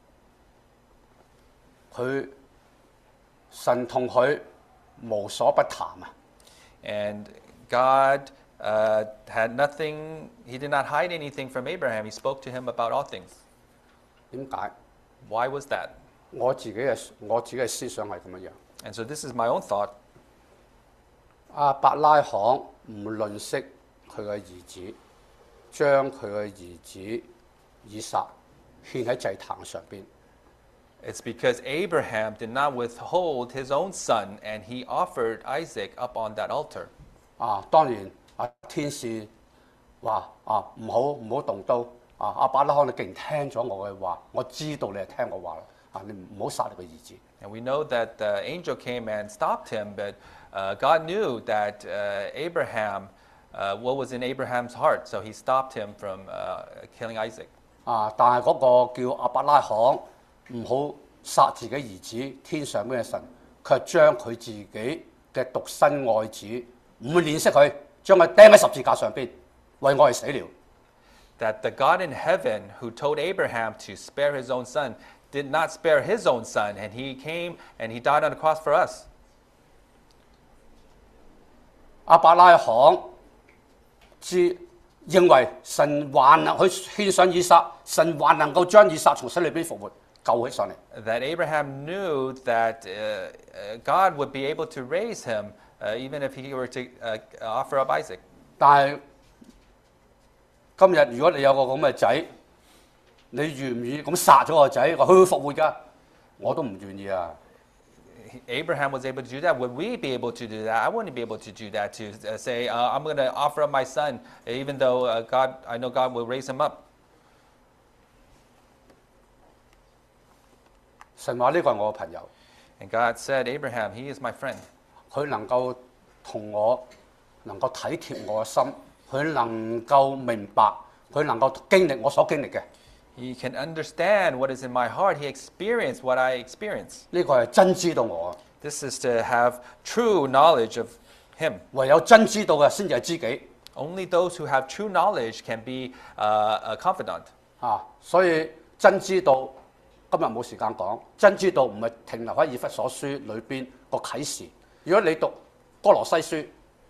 佢神同佢無所不談啊！ And God uh, had nothing, he did not hide anything from Abraham. He spoke to him about all things. 點解？ Why was that? 我自己嘅我自己嘅思想係咁樣樣。 And so this is my own thought. 亞伯拉罕唔吝惜佢嘅兒子，將佢嘅兒子以撒獻喺祭壇上邊。 It's because Abraham did not withhold his own son, and he offered Isaac up on that altar. 啊，當然啊，天使話啊，唔好唔好動刀。啊，亞伯拉罕你既然聽咗我嘅話，我知道你係聽我話啦。啊，你唔好殺你個兒子。 And we know that the angel came and stopped him, but uh, God knew that uh, Abraham, uh, what was in Abraham's heart, so he stopped him from uh, killing Isaac. 啊，但係嗰個叫亞伯拉罕唔好殺自己兒子，天上邊嘅神卻將佢自己嘅獨生愛子唔會憐惜佢，將佢釘喺十字架上邊，為我而死了。 That the God in heaven who told Abraham to spare his own son did not spare his own son, and he came and he died on the cross for us. 亞伯拉罕知認為神還能去獻上以撒，神還能夠將以撒從死裏邊復活救起上嚟。 That Abraham knew that uh, uh, God would be able to raise him, uh, even if he were to uh, offer up Isaac. 但係今日如果你有個咁嘅仔，你願唔願意咁殺咗個仔，話佢會復活㗎？ 我都唔願意啊！ Abraham was able to do that. Would we be able to do that? I wouldn't be able to do that. To uh, say, uh, I'm going to offer up my son, even though uh, God, I know God will raise him up. 神話呢個係我嘅朋友， And God said, Abraham, he is my friend. 佢能夠同我能夠體貼我嘅心，佢能夠明白，佢能夠經歷我所經歷嘅。 He can understand what is in my heart. He experienced what I experience. 呢個係真知道我， This is to have true knowledge of him. 唯有真知道嘅先至係知己 Only those who have true knowledge can be uh, a confidant. 啊！所以真知道今日冇時間講，真知道唔係停留喺以弗所書裏邊個啟示。如果你讀哥羅西書，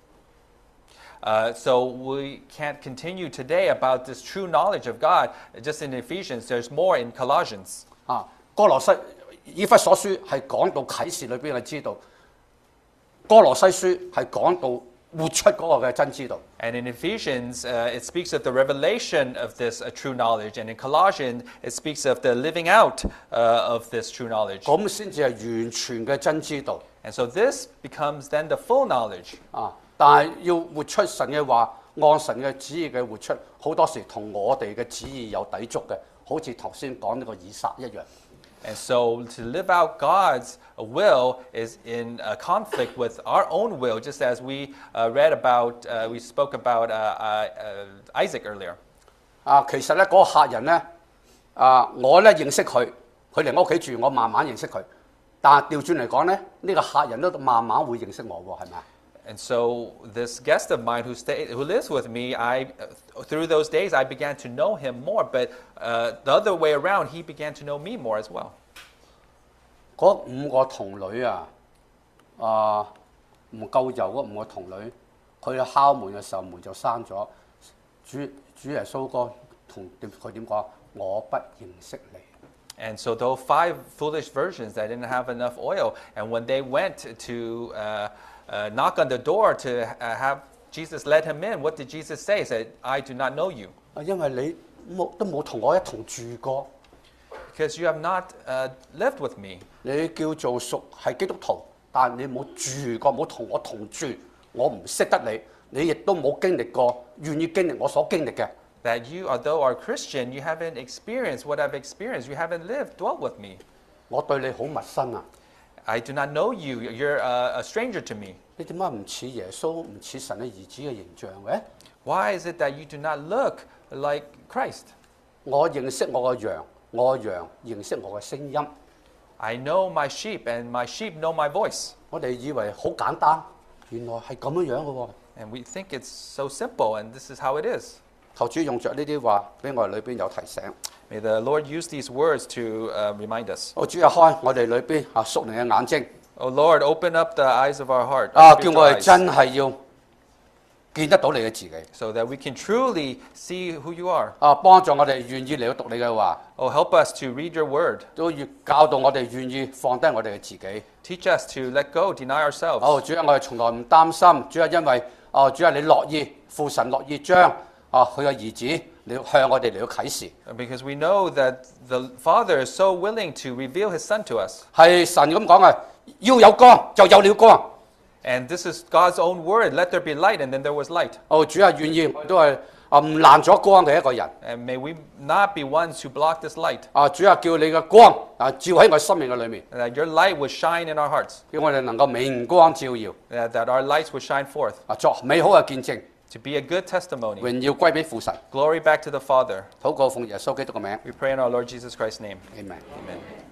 Uh, so we can't continue today about this true knowledge of God. Just in Ephesians, there's more in Colossians. 啊，哥羅西以弗所書係講到啟示裏邊，你知道哥羅西書係講到活出嗰個嘅真知道。 And in Ephesians, uh, it speaks of the revelation of this uh, true knowledge. And in Colossians, it speaks of the living out uh, of this true knowledge. 咁先至係完全嘅真知道 And so this becomes then the full knowledge. 啊！但係要活出神嘅話，按神嘅旨意嘅活出，好多時同我哋嘅旨意有抵觸嘅，好似頭先講呢個以撒一樣。 And so to live out God's will is in uh, conflict with our own will, just as we uh, read about, uh, we spoke about uh, uh, uh, Isaac earlier. 啊，其實咧嗰、那個客人咧，啊，我咧認識佢，佢嚟我屋企住，我慢慢認識佢。但係調轉嚟講咧，呢、這個客人都慢慢會認識我喎，係咪啊？ And so this guest of mine who stay, who lives with me, I through those days I began to know him more. But uh, the other way around, he began to know me more as well. 嗰五個童女啊，啊唔夠油嗰五個童女，佢去敲門嘅時候門就閂咗。主主耶穌哥同點佢點講？我不認識你。 And so those five foolish virgins that didn't have enough oil, and when they went to uh, uh, knock on the door to uh, have Jesus let him in, what did Jesus say? He said, I do not know you. 啊，因為你冇都冇同我一同住過， Because you have not uh, lived with me. 你叫做屬係基督徒，但你冇住過，冇同我同住，我唔識得你，你亦都冇經歷過，願意經歷我所經歷嘅。 That you, although are Christian, you haven't experienced what I've experienced. You haven't lived, dwelt with me. 我對你好陌生啊！ I do not know you. You're a, a stranger to me. 你點解唔似耶穌，唔似神嘅兒子嘅形象嘅？ Why is it that you do not look like Christ? 我認識我嘅羊，我嘅羊認識我嘅聲音。 I know my sheep, and my sheep know my voice. 我哋以為好簡單，原來係咁樣樣嘅喎。 And we think it's so simple, and this is how it is. 求主用着呢啲話，俾我哋裏邊有提醒。 May the Lord use these words to uh, remind us. 我主啊，開我哋裏邊啊屬靈嘅眼睛 Oh Lord, open up the eyes of our heart, 啊， our 叫 spiritual 我哋 eyes, 真係要見得到你嘅自己 so that we can truly see who you are. 啊，幫助我哋願意嚟到讀你嘅話， Oh, help us to read your word. 都要教導我哋願意放低我哋嘅自己。 Teach us to let go, deny ourselves. 哦，主啊，我哋從來唔擔心，主啊，因為哦，主啊，你樂意父神樂意將啊佢嘅兒子你向我哋嚟到啟示， Because we know that the Father is so willing to reveal his Son to us. 係神咁講啊，要有光就有了光。 And this is God's own word. Let there be light, and then there was light. 哦，主啊，願意我都係啊唔攔咗光嘅一個人。 And may we not be ones who block this light. 啊，主啊，叫你嘅光啊照喺我生命嘅裏面， And that your light would shine in our hearts. 叫我哋能夠明光照耀， That, that our lights would shine forth. 啊作美好嘅見證， To be a good testimony. 榮耀歸俾父神。 Glory back to the Father. 禱告奉耶穌基督嘅名 We pray in our Lord Jesus Christ's name. ，Amen。 Amen.